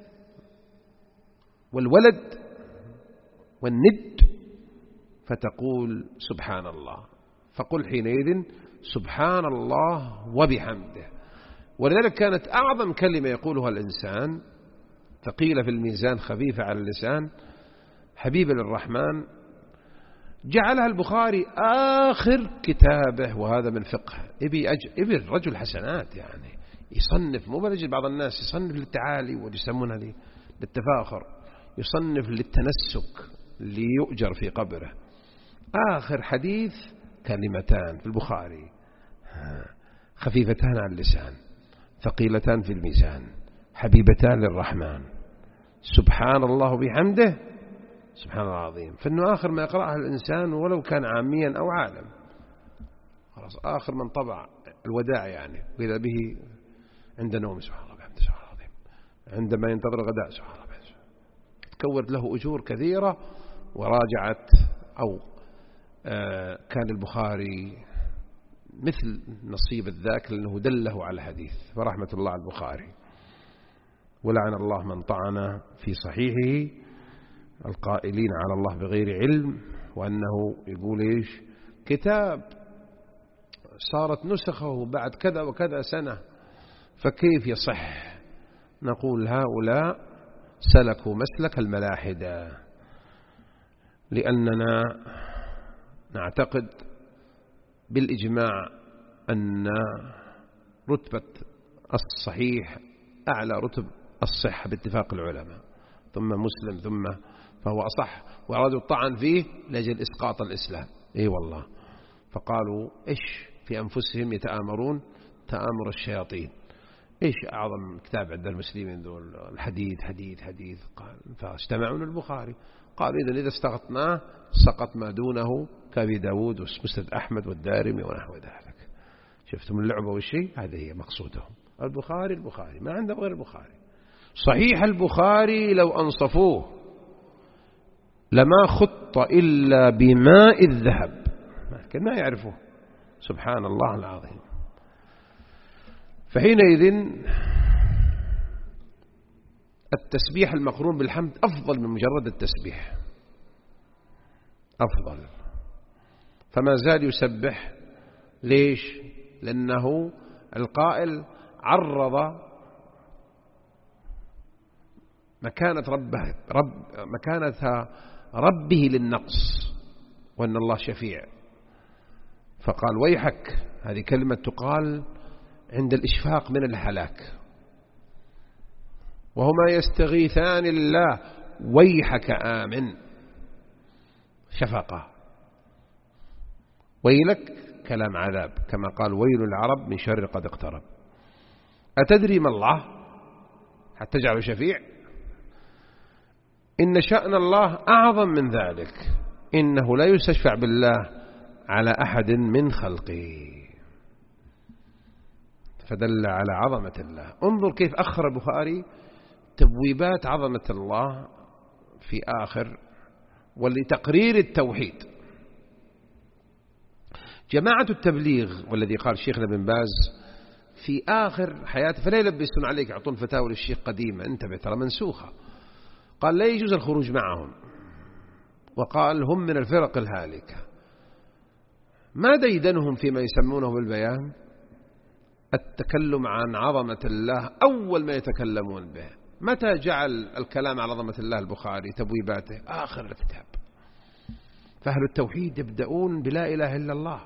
والولد والند، فتقول سبحان الله. فقل حينئذ سبحان الله وبحمده. ولذلك كانت أعظم كلمة يقولها الإنسان ثقيلة في الميزان خفيفة على اللسان حبيبة للرحمن، جعلها البخاري آخر كتابه، وهذا من فقه إبي, أج... إبي الرجل حسنات، يعني يصنف، مو بلجل بعض الناس يصنف للتعالي ويسمونها لي للتفاخر، يصنف للتنسك ليؤجر في قبره. آخر حديث كلمتان في البخاري خفيفتان على اللسان ثقيلتان في الميزان حبيبتان للرحمن، سبحان الله بحمده سبحان الله العظيم. فإنه آخر ما يقرأها الإنسان ولو كان عاميا أو عالم، خلاص آخر من طبع الوداع يعني، وإذا به عند نوم سبحان الله بحمده سبحان الله العظيم، عندما ينتظر الغداء سبحان الله بحمده، تكورت له أجور كثيرة. وراجعت أو آه كان البخاري مثل نصيب الذاك لأنه دله على الحديث، فرحمة الله على البخاري. ولعن الله من طعن في صحيحه القائلين على الله بغير علم، وأنه يقول إيش كتاب صارت نسخه بعد كذا وكذا سنة، فكيف يصح؟ نقول هؤلاء سلكوا مسلك الملاحدة، لأننا نعتقد بالإجماع أن رتبة الصحيح أعلى رتب الصحة باتفاق العلماء، ثم مسلم، ثم فهو أصح، وأرادوا الطعن فيه لأجل إسقاط الإسلام. إيه والله، فقالوا إيش في أنفسهم يتآمرون تآمر الشياطين. إيش أعظم كتاب عند المسلمين دول؟ الحديث حديث حديث. قال فاجتمعوا البخاري، قالوا إذن إذا استغطناه سقط ما دونه كأبي داود ومسند أحمد والدارمي ونحو ذلك. شفتم اللعبة والشيء؟ هذه هي مقصودهم. البخاري البخاري ما عندهم غير البخاري. صحيح البخاري لو أنصفوه لما خط إلا بماء الذهب، لكن ما يعرفوه. سبحان الله العظيم. فحينئذ التسبيح المقرون بالحمد أفضل من مجرد التسبيح، أفضل. فما زال يسبح. ليش؟ لأنه القائل عرض مكانة ربه رب مكانة ربه للنقص، وأن الله شفيع، فقال ويحك. هذه كلمة تقال عند الإشفاق من الهلاك. وهما يستغيثان الله ويحك آمن، شفقة. ويلك كلام عذاب، كما قال ويل العرب من شر قد اقترب. أتدري ما الله حتى تجعله شفيع؟ إن شأن الله أعظم من ذلك، إنه لا يستشفع بالله على أحد من خلقه. فدل على عظمة الله. انظر كيف أخر البخاري تبويبات عظمة الله في آخر ولتقرير التوحيد. جماعة التبليغ والذي قال شيخنا بن باز في آخر حياته، فلا يلبسون عليك يعطون فتاوى للشيخ قديمة، انتبه ترى منسوخة. قال لا يجوز الخروج معهم، وقال هم من الفرق الهالكة. ما ديدنهم فيما يسمونه بالبيان؟ التكلم عن عظمة الله أول ما يتكلمون به. متى جعل الكلام على عظمة الله البخاري تبويباته؟ آخر الكتاب. فأهل التوحيد يبدأون بلا إله إلا الله،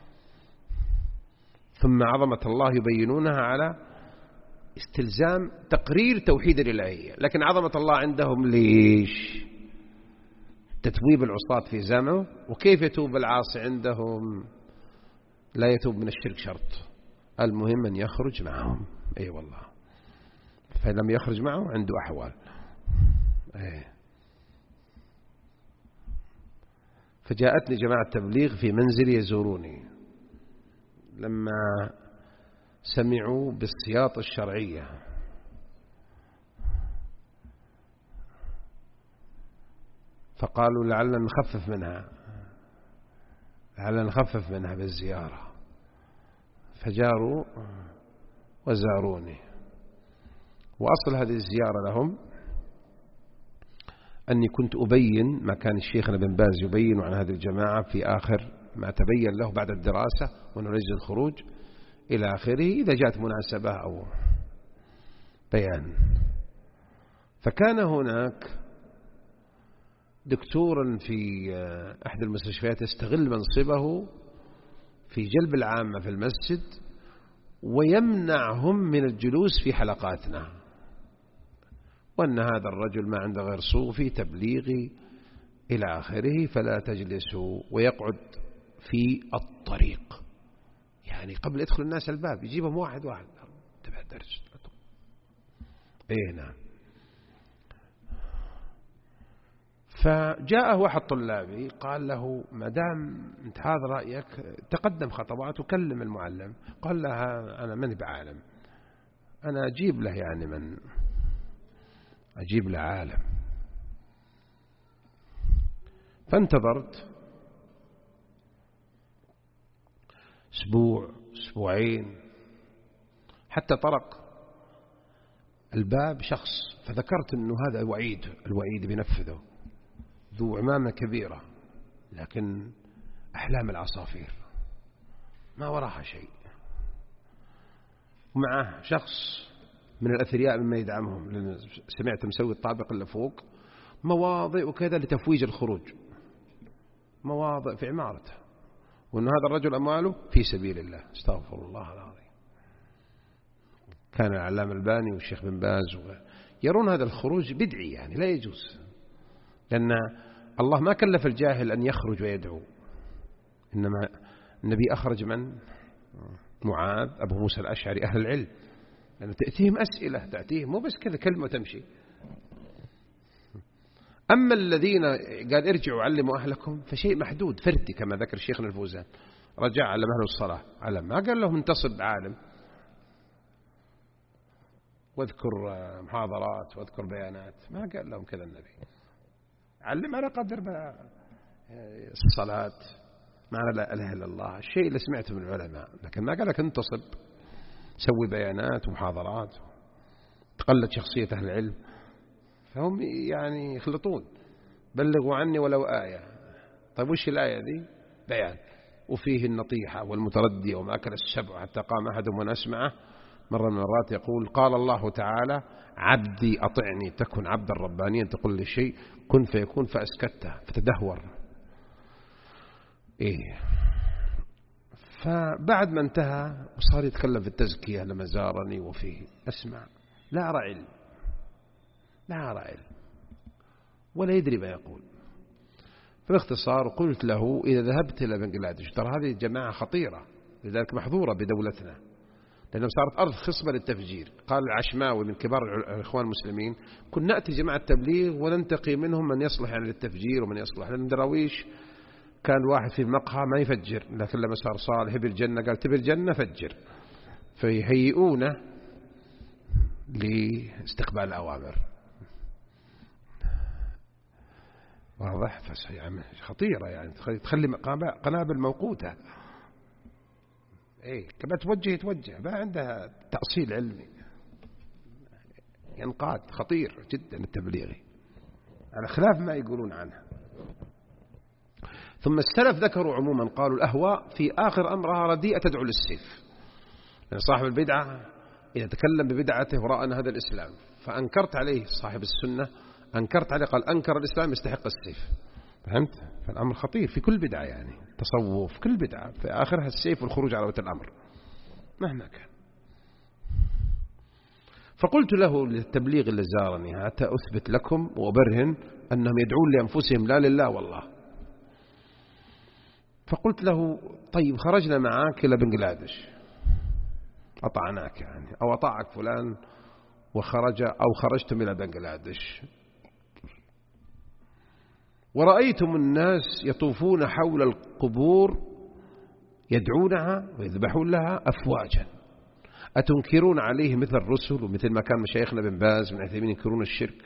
ثم عظمة الله يبينونها على استلزام تقرير توحيد الإلهية. لكن عظمة الله عندهم ليش؟ تتويب العصاة في زمنه. وكيف يتوب العاصي عندهم؟ لا يتوب من الشرك شرط، المهم أن يخرج معهم. أي أيوة والله، فلم يخرج معه عنده أحوال. أيه. فجاءتني جماعة تبليغ في منزلي يزوروني لما سمعوا بالسياط الشرعية، فقالوا لعلنا نخفف منها لعلنا نخفف منها بالزيارة، فجاروا وزاروني. وأصل هذه الزيارة لهم أني كنت أبين ما كان الشيخ بن باز يبين عن هذه الجماعة في آخر ما تبين له بعد الدراسة ونرجز الخروج إلى آخره إذا جاءت مناسبة أو بيان. فكان هناك دكتور في أحد المستشفيات يستغل منصبه في جلب العامة في المسجد ويمنعهم من الجلوس في حلقاتنا، وأن هذا الرجل ما عنده غير صوفي تبليغي إلى آخره، فلا تجلسوا. ويقعد في الطريق، يعني قبل يدخل الناس الباب يجيبهم واحد واحد تبع الدرس. إيه نعم. فجاءه واحد طلابي قال له ما دام انت هذا رأيك تقدم خطوات وكلم المعلم. قال له أنا ماني بعالم، أنا أجيب له يعني من أجيب له عالم. فانتظرت أسبوع أسبوعين حتى طرق الباب شخص، فذكرت أنه هذا وعيد الوعيد بينفذه، ذو عمامة كبيرة لكن أحلام العصافير ما وراها شيء، ومعه شخص من الأثرياء مما يدعمهم، لأن سمعت مسوي الطابق اللي فوق مواضع وكذا لتفويج الخروج. مواضع في عمارته، وأن هذا الرجل أمواله في سبيل الله. استغفر الله العظيم. كان العلامة الباني والشيخ بن باز يرون هذا الخروج بدعي، يعني لا يجوز، لأن الله ما كلف الجاهل أن يخرج ويدعو، إنما النبي أخرج من؟ معاذ، أبو موسى الأشعري، أهل العلم، لأنه تأتيهم أسئلة، تأتيهم مو بس كذا كلمة تمشي. أما الذين قال ارجعوا علموا أهلكم فشيء محدود فردي، كما ذكر شيخنا الفوزان، رجع علم أهل الصلاة، علم، ما قال لهم انتصب عالم واذكر محاضرات واذكر بيانات، ما قال لهم كذا النبي، علم على قدر الصلاة، معنى لا إله إلا الله، الشيء اللي سمعته من العلماء، لكن ما قال لك انتصب سوي بيانات ومحاضرات تقلد شخصية أهل العلم. فهم يعني يخلطون، بلغوا عني ولو آية. طيب وش الآية دي؟ بيان، وفيه النطيحة والمتردي وما أكل السبع حتى قام أحدهم وأنا أسمعه. مرة من المرات يقول قال الله تعالى عبدي أطعني تكن عبدا ربانيا تقول لي شيء كن فيكون فأسكته فتدهور. إيه. فبعد ما انتهى وصار يتكلم في التزكية لما زارني وفيه أسمع لا أرى علم، لا أرى علم ولا يدري ما يقول. باختصار قلت له إذا ذهبت إلى بنغلاديش، ترى هذه الجماعة خطيرة لذلك محظورة بدولتنا، لأنه صارت أرض خصبة للتفجير. قال العشماوي من كبار الإخوان المسلمين كنا نأتي جماعة التبليغ وننتقي منهم من يصلح يعني للتفجير ومن يصلح، لأن دراويش كان واحد في المقهى ما يفجر، لكن لما صار صالح يبي الجنة قال تبي الجنة فجر، فيهيئونه لاستقبال الأوامر. واضح؟ خطيرة يعني، تخلي قنابل موقوتة. ايه كما توجه يتوجه، ما عندها تأصيل علمي، ينقاد. خطير جدا التبليغي على خلاف ما يقولون عنها. ثم السلف ذكروا عموما قالوا الأهواء في آخر أمرها رديئة تدعو للسيف، لأن صاحب البدعة إذا تكلم ببدعته ورأى أن هذا الإسلام فأنكرت عليه صاحب السنة، أنكرت عليه قال أنكر الإسلام يستحق السيف. فهمت؟ فالأمر خطير في كل بدعة، يعني تصوف كل بدعة في آخرها السيف والخروج على وجه الأمر مهما كان. فقلت له للتبليغ اللي زارني حتى أثبت لكم وأبرهن أنهم يدعون لأنفسهم لا لله والله. فقلت له طيب خرجنا معاك إلى بنغلاديش، أطعناك يعني، أو أطاعك فلان وخرج أو خرجتم إلى بنغلاديش ورأيتم الناس يطوفون حول القبور يدعونها ويذبحون لها أفواجا، أتنكرون عليه مثل الرسل ومثل ما كان مشايخنا بن باز من عثيمين ينكرون الشرك؟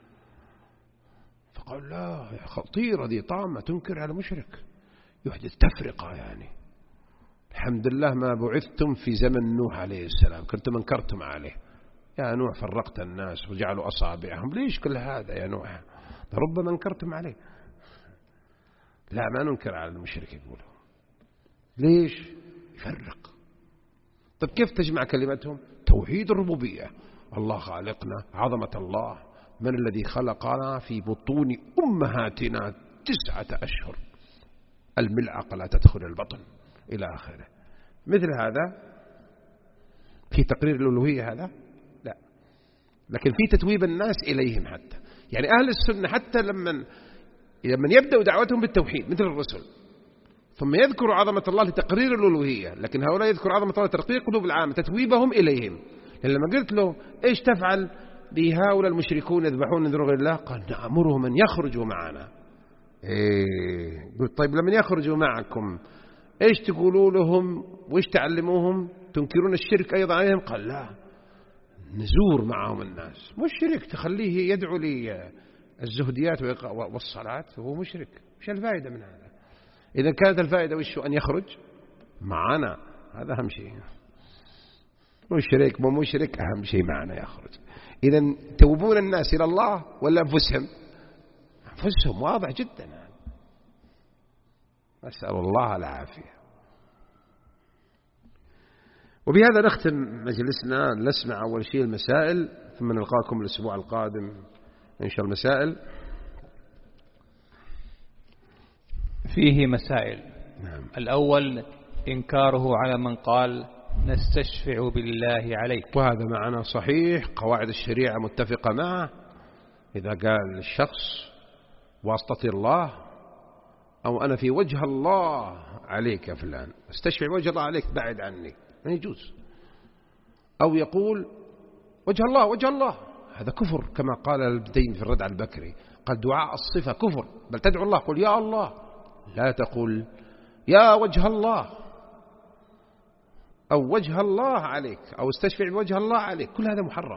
فقال لا خطيرة دي، طامة تنكر على مشرك يحدث تفرقة يعني. الحمد لله ما بعثتم في زمن نوح عليه السلام، كنتم انكرتم عليه، يا نوح فرقت الناس وجعلوا أصابعهم، ليش كل هذا يا نوح؟ ربما انكرتم عليه. لا ما ننكر على المشرك، يقولوا ليش؟ يفرق. طب كيف تجمع كلمتهم؟ توحيد الربوبية، الله خالقنا، عظمة الله، من الذي خلقنا في بطون أمهاتنا تسعة أشهر، الملعقة لا تدخل البطن إلى آخره. مثل هذا في تقرير الألوهية هذا لا، لكن في تتويب الناس إليهم. حتى يعني أهل السنة حتى لما لما يبدأوا دعوتهم بالتوحيد مثل الرسل ثم يذكروا عظمة الله لتقرير الألوهية، لكن هؤلاء يذكروا عظمة الله لترقيق قلوب العامة تتويبهم إليهم. لأن لما قلت له إيش تفعل بهؤلاء المشركون يذبحون من دون غير الله؟ قال نأمرهم أن يخرجوا معنا. إيه قلت طيب لمن يخرجوا معكم إيش تقولوا لهم وإيش تعلموهم؟ تنكرون الشرك أيضا عليهم؟ قال لا نزور معهم الناس. مش شرك تخليه يدعو لي الزهديات والصلاة وهو مشرك، مش الفائدة من هذا؟ إذا كانت الفائدة وش أن يخرج معنا، هذا أهم شيء. مشرك مو مشرك أهم شيء معنا يخرج. إذا توبون الناس إلى الله ولا أنفسهم؟ أنفسهم، واضح جدا. أسأل الله العافية. وبهذا نختم مجلسنا، نسمع أول شيء المسائل ثم نلقاكم الأسبوع القادم إن شاء الله. المسائل فيه مسائل. نعم. الأول إنكاره على من قال نستشفع بالله عليك، وهذا معنى صحيح، قواعد الشريعة متفقة معه. إذا قال الشخص واسطتي الله أو أنا في وجه الله عليك يا فلان، استشفع وجه الله عليك، بعد عني، ما يجوز. أو يقول وجه الله وجه الله، هذا كفر، كما قال البدين في الرد على البكري، قال دعاء الصفة كفر، بل تدعو الله قل يا الله، لا تقول يا وجه الله أو وجه الله عليك أو استشفع بوجه الله عليك، كل هذا محرم.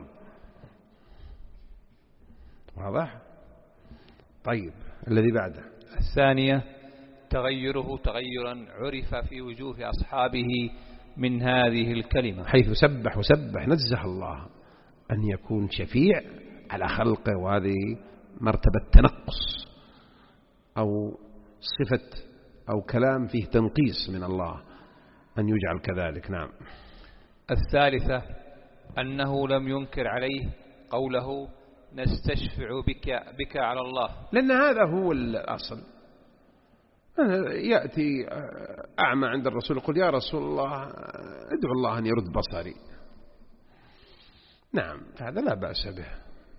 واضح؟ طيب، الذي بعده. الثانية تغيره تغيرا عرف في وجوه أصحابه من هذه الكلمة، حيث سبح وسبح، نزه الله أن يكون شفيع على خلقه، وهذه مرتبة تنقص أو صفة أو كلام فيه تنقيص من الله أن يجعل كذلك. نعم. الثالثة أنه لم ينكر عليه قوله نستشفع بك, بك على الله، لأن هذا هو الأصل. يأتي أعمى عند الرسول يقول يا رسول الله ادعو الله أن يرد بصري، نعم، هذا لا بأس به،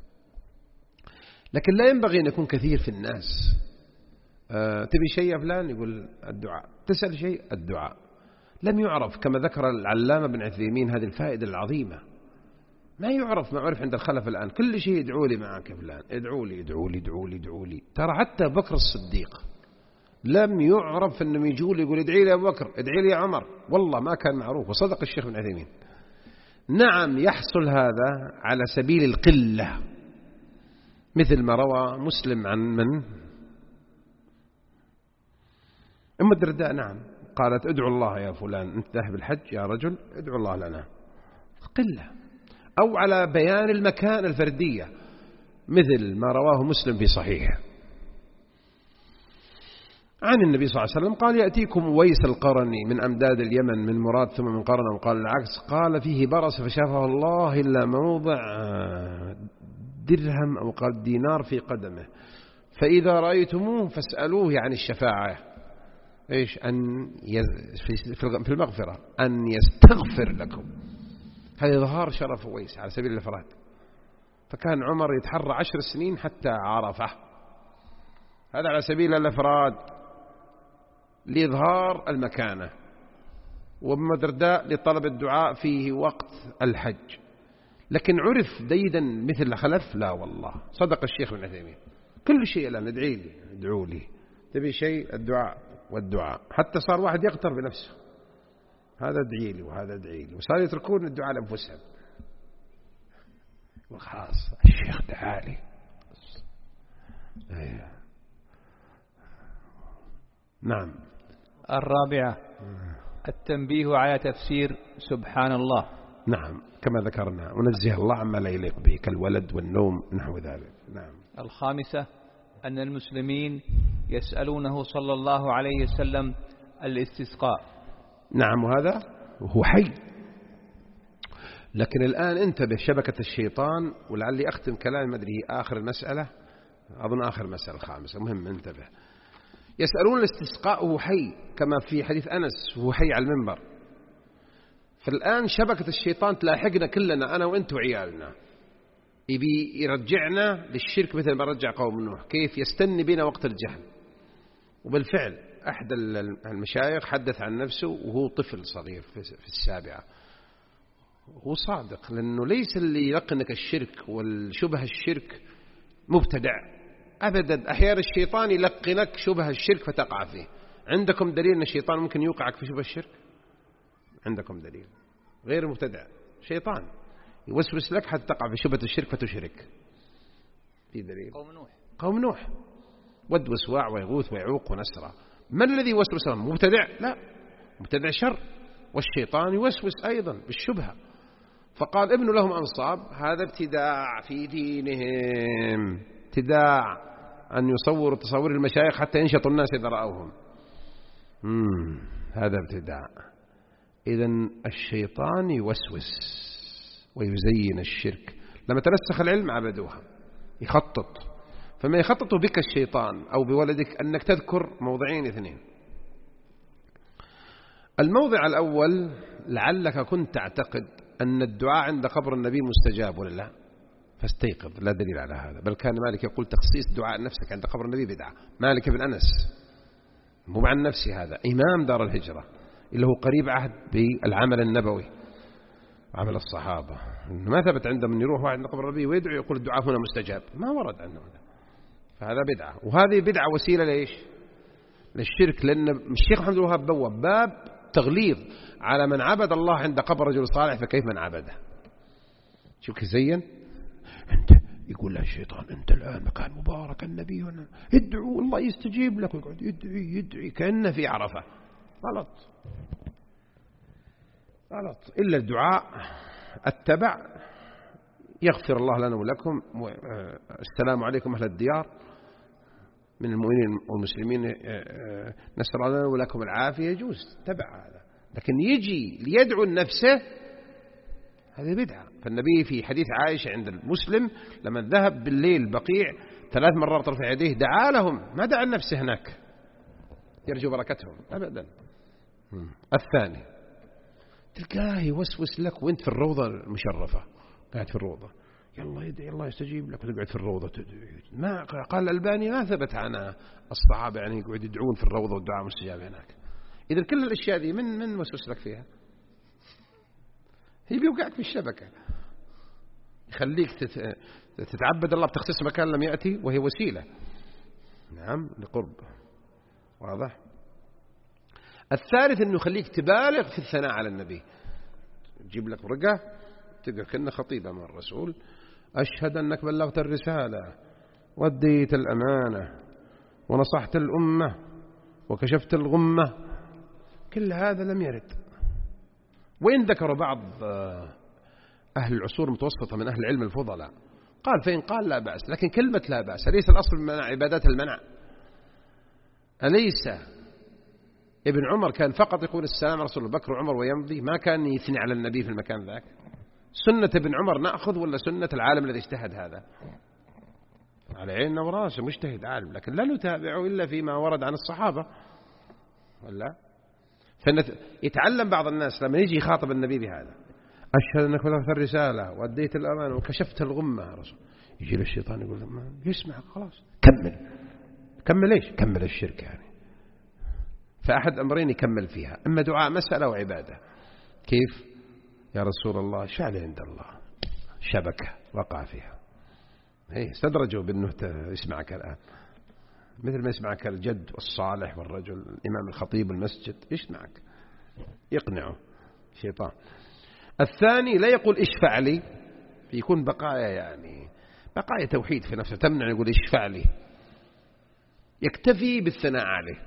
لكن لا ينبغي أن يكون كثير في الناس. أه تبي شيء يا فلان يقول الدعاء، تسأل شيء الدعاء. لم يعرف كما ذكر العلامة بن عثيمين هذه الفائدة العظيمة، ما يعرف ما عرف عند الخلف الآن، كل شيء ادعوا لي معك فلان، ادعوا لي ادعوا لي ادعوا لي ادعوا لي. ترى حتى بكر الصديق لم يعرف أنه يجول يقول ادعي لي يا أبو بكر، ادعي لي يا عمر، والله ما كان معروف، وصدق الشيخ بن عثيمين. نعم، يحصل هذا على سبيل القلة، مثل ما روى مسلم عن من أم الدرداء، نعم، قالت ادعو الله يا فلان، أنت ذاهب الحج يا رجل، ادعو الله لنا، قلة. أو على بيان المكان الفردية، مثل ما رواه مسلم في صحيحه عن النبي صلى الله عليه وسلم قال يأتيكم ويس القرني من أمداد اليمن من مراد ثم من قرن، وقال العكس، قال فيه برص فشافه الله إلا موضع درهم أو قال دينار في قدمه، فإذا رأيتموه فاسألوه يعني الشفاعة، إيش؟ أن يز... في المغفرة أن يستغفر لكم. هذا إظهار شرف ويس على سبيل الإفراد، فكان عمر يتحرى عشر سنين حتى عرفه، هذا على سبيل الإفراد لإظهار المكانة، وابن الدرداء لطلب الدعاء فيه وقت الحج. لكن عرف ديدا مثل خلف، لا والله، صدق الشيخ ابن عثيمين، كل شيء الآن ادعي لي ادعوا لي، تبي شيء الدعاء والدعاء، حتى صار واحد يقتر بنفسه، هذا ادعي لي وهذا ادعي لي، وصار يتركون الدعاء لأنفسهم، وخلاص الشيخ دعا لي. أيه. نعم. الرابعة التنبيه على تفسير سبحان الله، نعم، كما ذكرنا، ونزه الله عما لا يليق به كالولد والنوم نحو ذلك. نعم. الخامسة أن المسلمين يسألونه صلى الله عليه وسلم الاستسقاء، نعم، وهذا هو حي. لكن الآن انتبه شبكة الشيطان، ولعلي أختم كلام مدري آخر المسألة، أظن آخر مسألة الخامسة، مهم انتبه. يسألون الاستسقاء وهو حي، كما في حديث أنس وهو حي على المنبر. فالآن شبكة الشيطان تلاحقنا كلنا، أنا وأنت وعيالنا، يبي يرجعنا للشرك مثل ما رجع قوم نوح، كيف يستني بنا وقت الجهل. وبالفعل أحد المشايخ حدث عن نفسه وهو طفل صغير في السابعة، هو صادق، لأنه ليس اللي يلقنك الشرك والشبه الشرك مبتدع أبدا، أحيانا الشيطان يلقنك شبه الشرك فتقع فيه. عندكم دليل أن الشيطان ممكن يوقعك في شبه الشرك؟ عندكم دليل؟ غير مبتدع، شيطان يوسوس لك حتى تقع في شبهة الشرك فتشرك. في دليل؟ قوم نوح قوم نوح ود وسواع ويغوث ويعوق ونسرى. من الذي يوسوس لهم؟ مبتدع؟ لا، مبتدع شر، والشيطان يوسوس أيضا بالشبهة. فقال ابن لهم أنصاب، هذا ابتداع في دينهم، ابتداع أن يصوروا تصور المشايخ حتى ينشطوا الناس إذا رأوهم، مم. هذا ابتداع. إذن الشيطان يوسوس ويزين الشرك. لما ترسخ العلم عبدوها، يخطط، فما يخطط بك الشيطان أو بولدك أنك تذكر موضعين اثنين. الموضع الأول لعلك كنت تعتقد أن الدعاء عند قبر النبي مستجاب ولا لا، فاستيقظ، لا دليل على هذا. بل كان مالك يقول تخصيص دعاء نفسك عند قبر النبي بدعة. مالك بن أنس مو عن نفسي، هذا إمام دار الهجرة اللي هو قريب عهد بالعمل النبوي عمل الصحابة، ما ثبت عندهم أن يروح واحد عند قبر النبي ويدعو يقول الدعاء هنا مستجاب، ما ورد عنه هذا. فهذا بدعة، وهذه بدعة وسيلة ليش؟ للشرك. لأن الشيخ محمد الوهاب بواب باب تغليظ على من عبد الله عند قبر رجل صالح، فكيف من عبده؟ شوف كيف زين أنت يقول له الشيطان أنت الآن مكان مبارك النبي هنا ادعو الله يستجيب لك، ويقعد يدعي يدعي كأنه في عرفة. غلط غلط. إلا الدعاء التبع يغفر الله لنا ولكم، السلام عليكم أهل الديار من المؤمنين والمسلمين، نسأل الله لنا ولكم العافية، يجوز تبع هذا. لكن يجي ليدعو نفسه هذه بدعة. فالنبي في حديث عائشة عند المسلم لما ذهب بالليل بقيع ثلاث مرات رفع يديه دعا لهم، ما دعا نفسه هناك يرجو بركتهم أبدا. الثاني تلقاه يوسوس لك وانت في الروضة المشرفة قاعد في الروضة، يلا يدعي الله يستجيب لك، وتقعد في الروضة تدعي. ما قال الألباني ما ثبت عن الصحابة يعني يقعد يدعون في الروضة والدعاء مستجاب هناك. إذا كل الأشياء دي من من وسوس لك فيها؟ هي بيوقعك في الشبكة، يخليك تتعبد الله بتخصيص مكان لم يأتي، وهي وسيلة نعم لقرب. واضح؟ الثالث أنه يخليك تبالغ في الثناء على النبي، تجيب لك ورقة تقرأ كأنه خطيبة من الرسول، أشهد أنك بلغت الرسالة وأديت الأمانة ونصحت الأمة وكشفت الغمة. كل هذا لم يرد. وإن ذكر بعض أهل العصور المتوسطة من أهل العلم الفضلاء قال فإن قال لا بأس، لكن كلمة لا بأس أليس الأصل من عبادات المنع؟ أليس ابن عمر كان فقط يقول السلام على رسول الله بكر وعمر ويمضي، ما كان يثني على النبي في المكان ذاك؟ سنة ابن عمر نأخذ ولا سنة العالم الذي اجتهد هذا؟ على عيننا وراسه مجتهد عالم، لكن لا نتابعه إلا فيما ورد عن الصحابة ولا. فيتعلم بعض الناس لما يجي يخاطب النبي بهذا، أشهد أنك بلغت الرسالة وأديت الأمانة وكشفت الغمة يا رسول، يجي له الشيطان يقول ما يسمع خلاص كمل. كمل إيش؟ كمل الشرك يعني. فأحد أمرين يكمل فيها، إما دعاء مسألة وعبادة. كيف يا رسول الله؟ شعل عند الله شبكة وقع فيها، هي استدرجوا بأنه يسمعك الآن مثل ما يسمعك الجد والصالح والرجل الإمام الخطيب المسجد، يسمعك يقنعه شيطان. الثاني لا يقول اشفع لي، يكون بقايا يعني بقايا توحيد في نفسه تمنع يقول اشفع لي، يكتفي بالثناء عليه.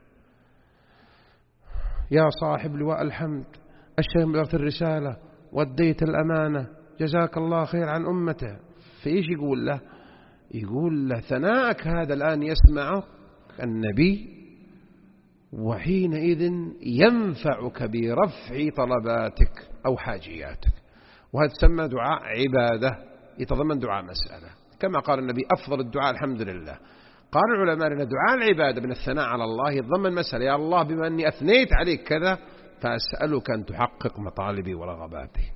يا صاحب لواء الحمد أشهد بلغت الرسالة وأديت الأمانة جزاك الله خير عن أمته. فإيش يقول له؟ يقول له ثناءك هذا الآن يسمعك النبي، وحينئذ ينفعك برفع طلباتك أو حاجياتك. وهذا تسمى دعاء عبادة، يتضمن دعاء مسألة. كما قال النبي أفضل الدعاء الحمد لله. قال العلماء أن دعاء العبادة من الثناء على الله يتضمن مسألة، يا الله بما أني أثنيت عليك كذا فأسألك أن تحقق مطالبي ورغباتي.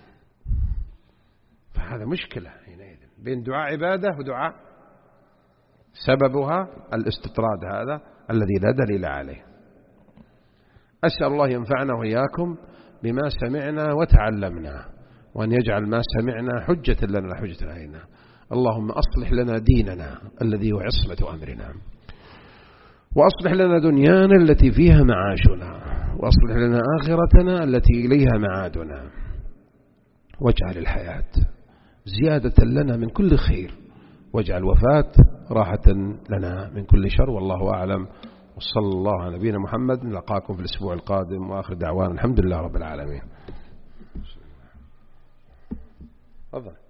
فهذا مشكلة حينئذ بين دعاء عبادة ودعاء سببها الاستطراد هذا الذي لا دليل عليه. أسأل الله ينفعنا وإياكم بما سمعنا وتعلمنا، وأن يجعل ما سمعنا حجة لنا لا حجة علينا. اللهم أصلح لنا ديننا الذي هو عصمة أمرنا، وأصلح لنا دنيانا التي فيها معاشنا، وأصلح لنا آخرتنا التي إليها معادنا، واجعل الحياة زيادة لنا من كل خير، واجعل وفاة راحة لنا من كل شر. والله أعلم، وصلى الله على نبينا محمد. نلقاكم في الأسبوع القادم، وآخر دعوانا الحمد لله رب العالمين. تفضل.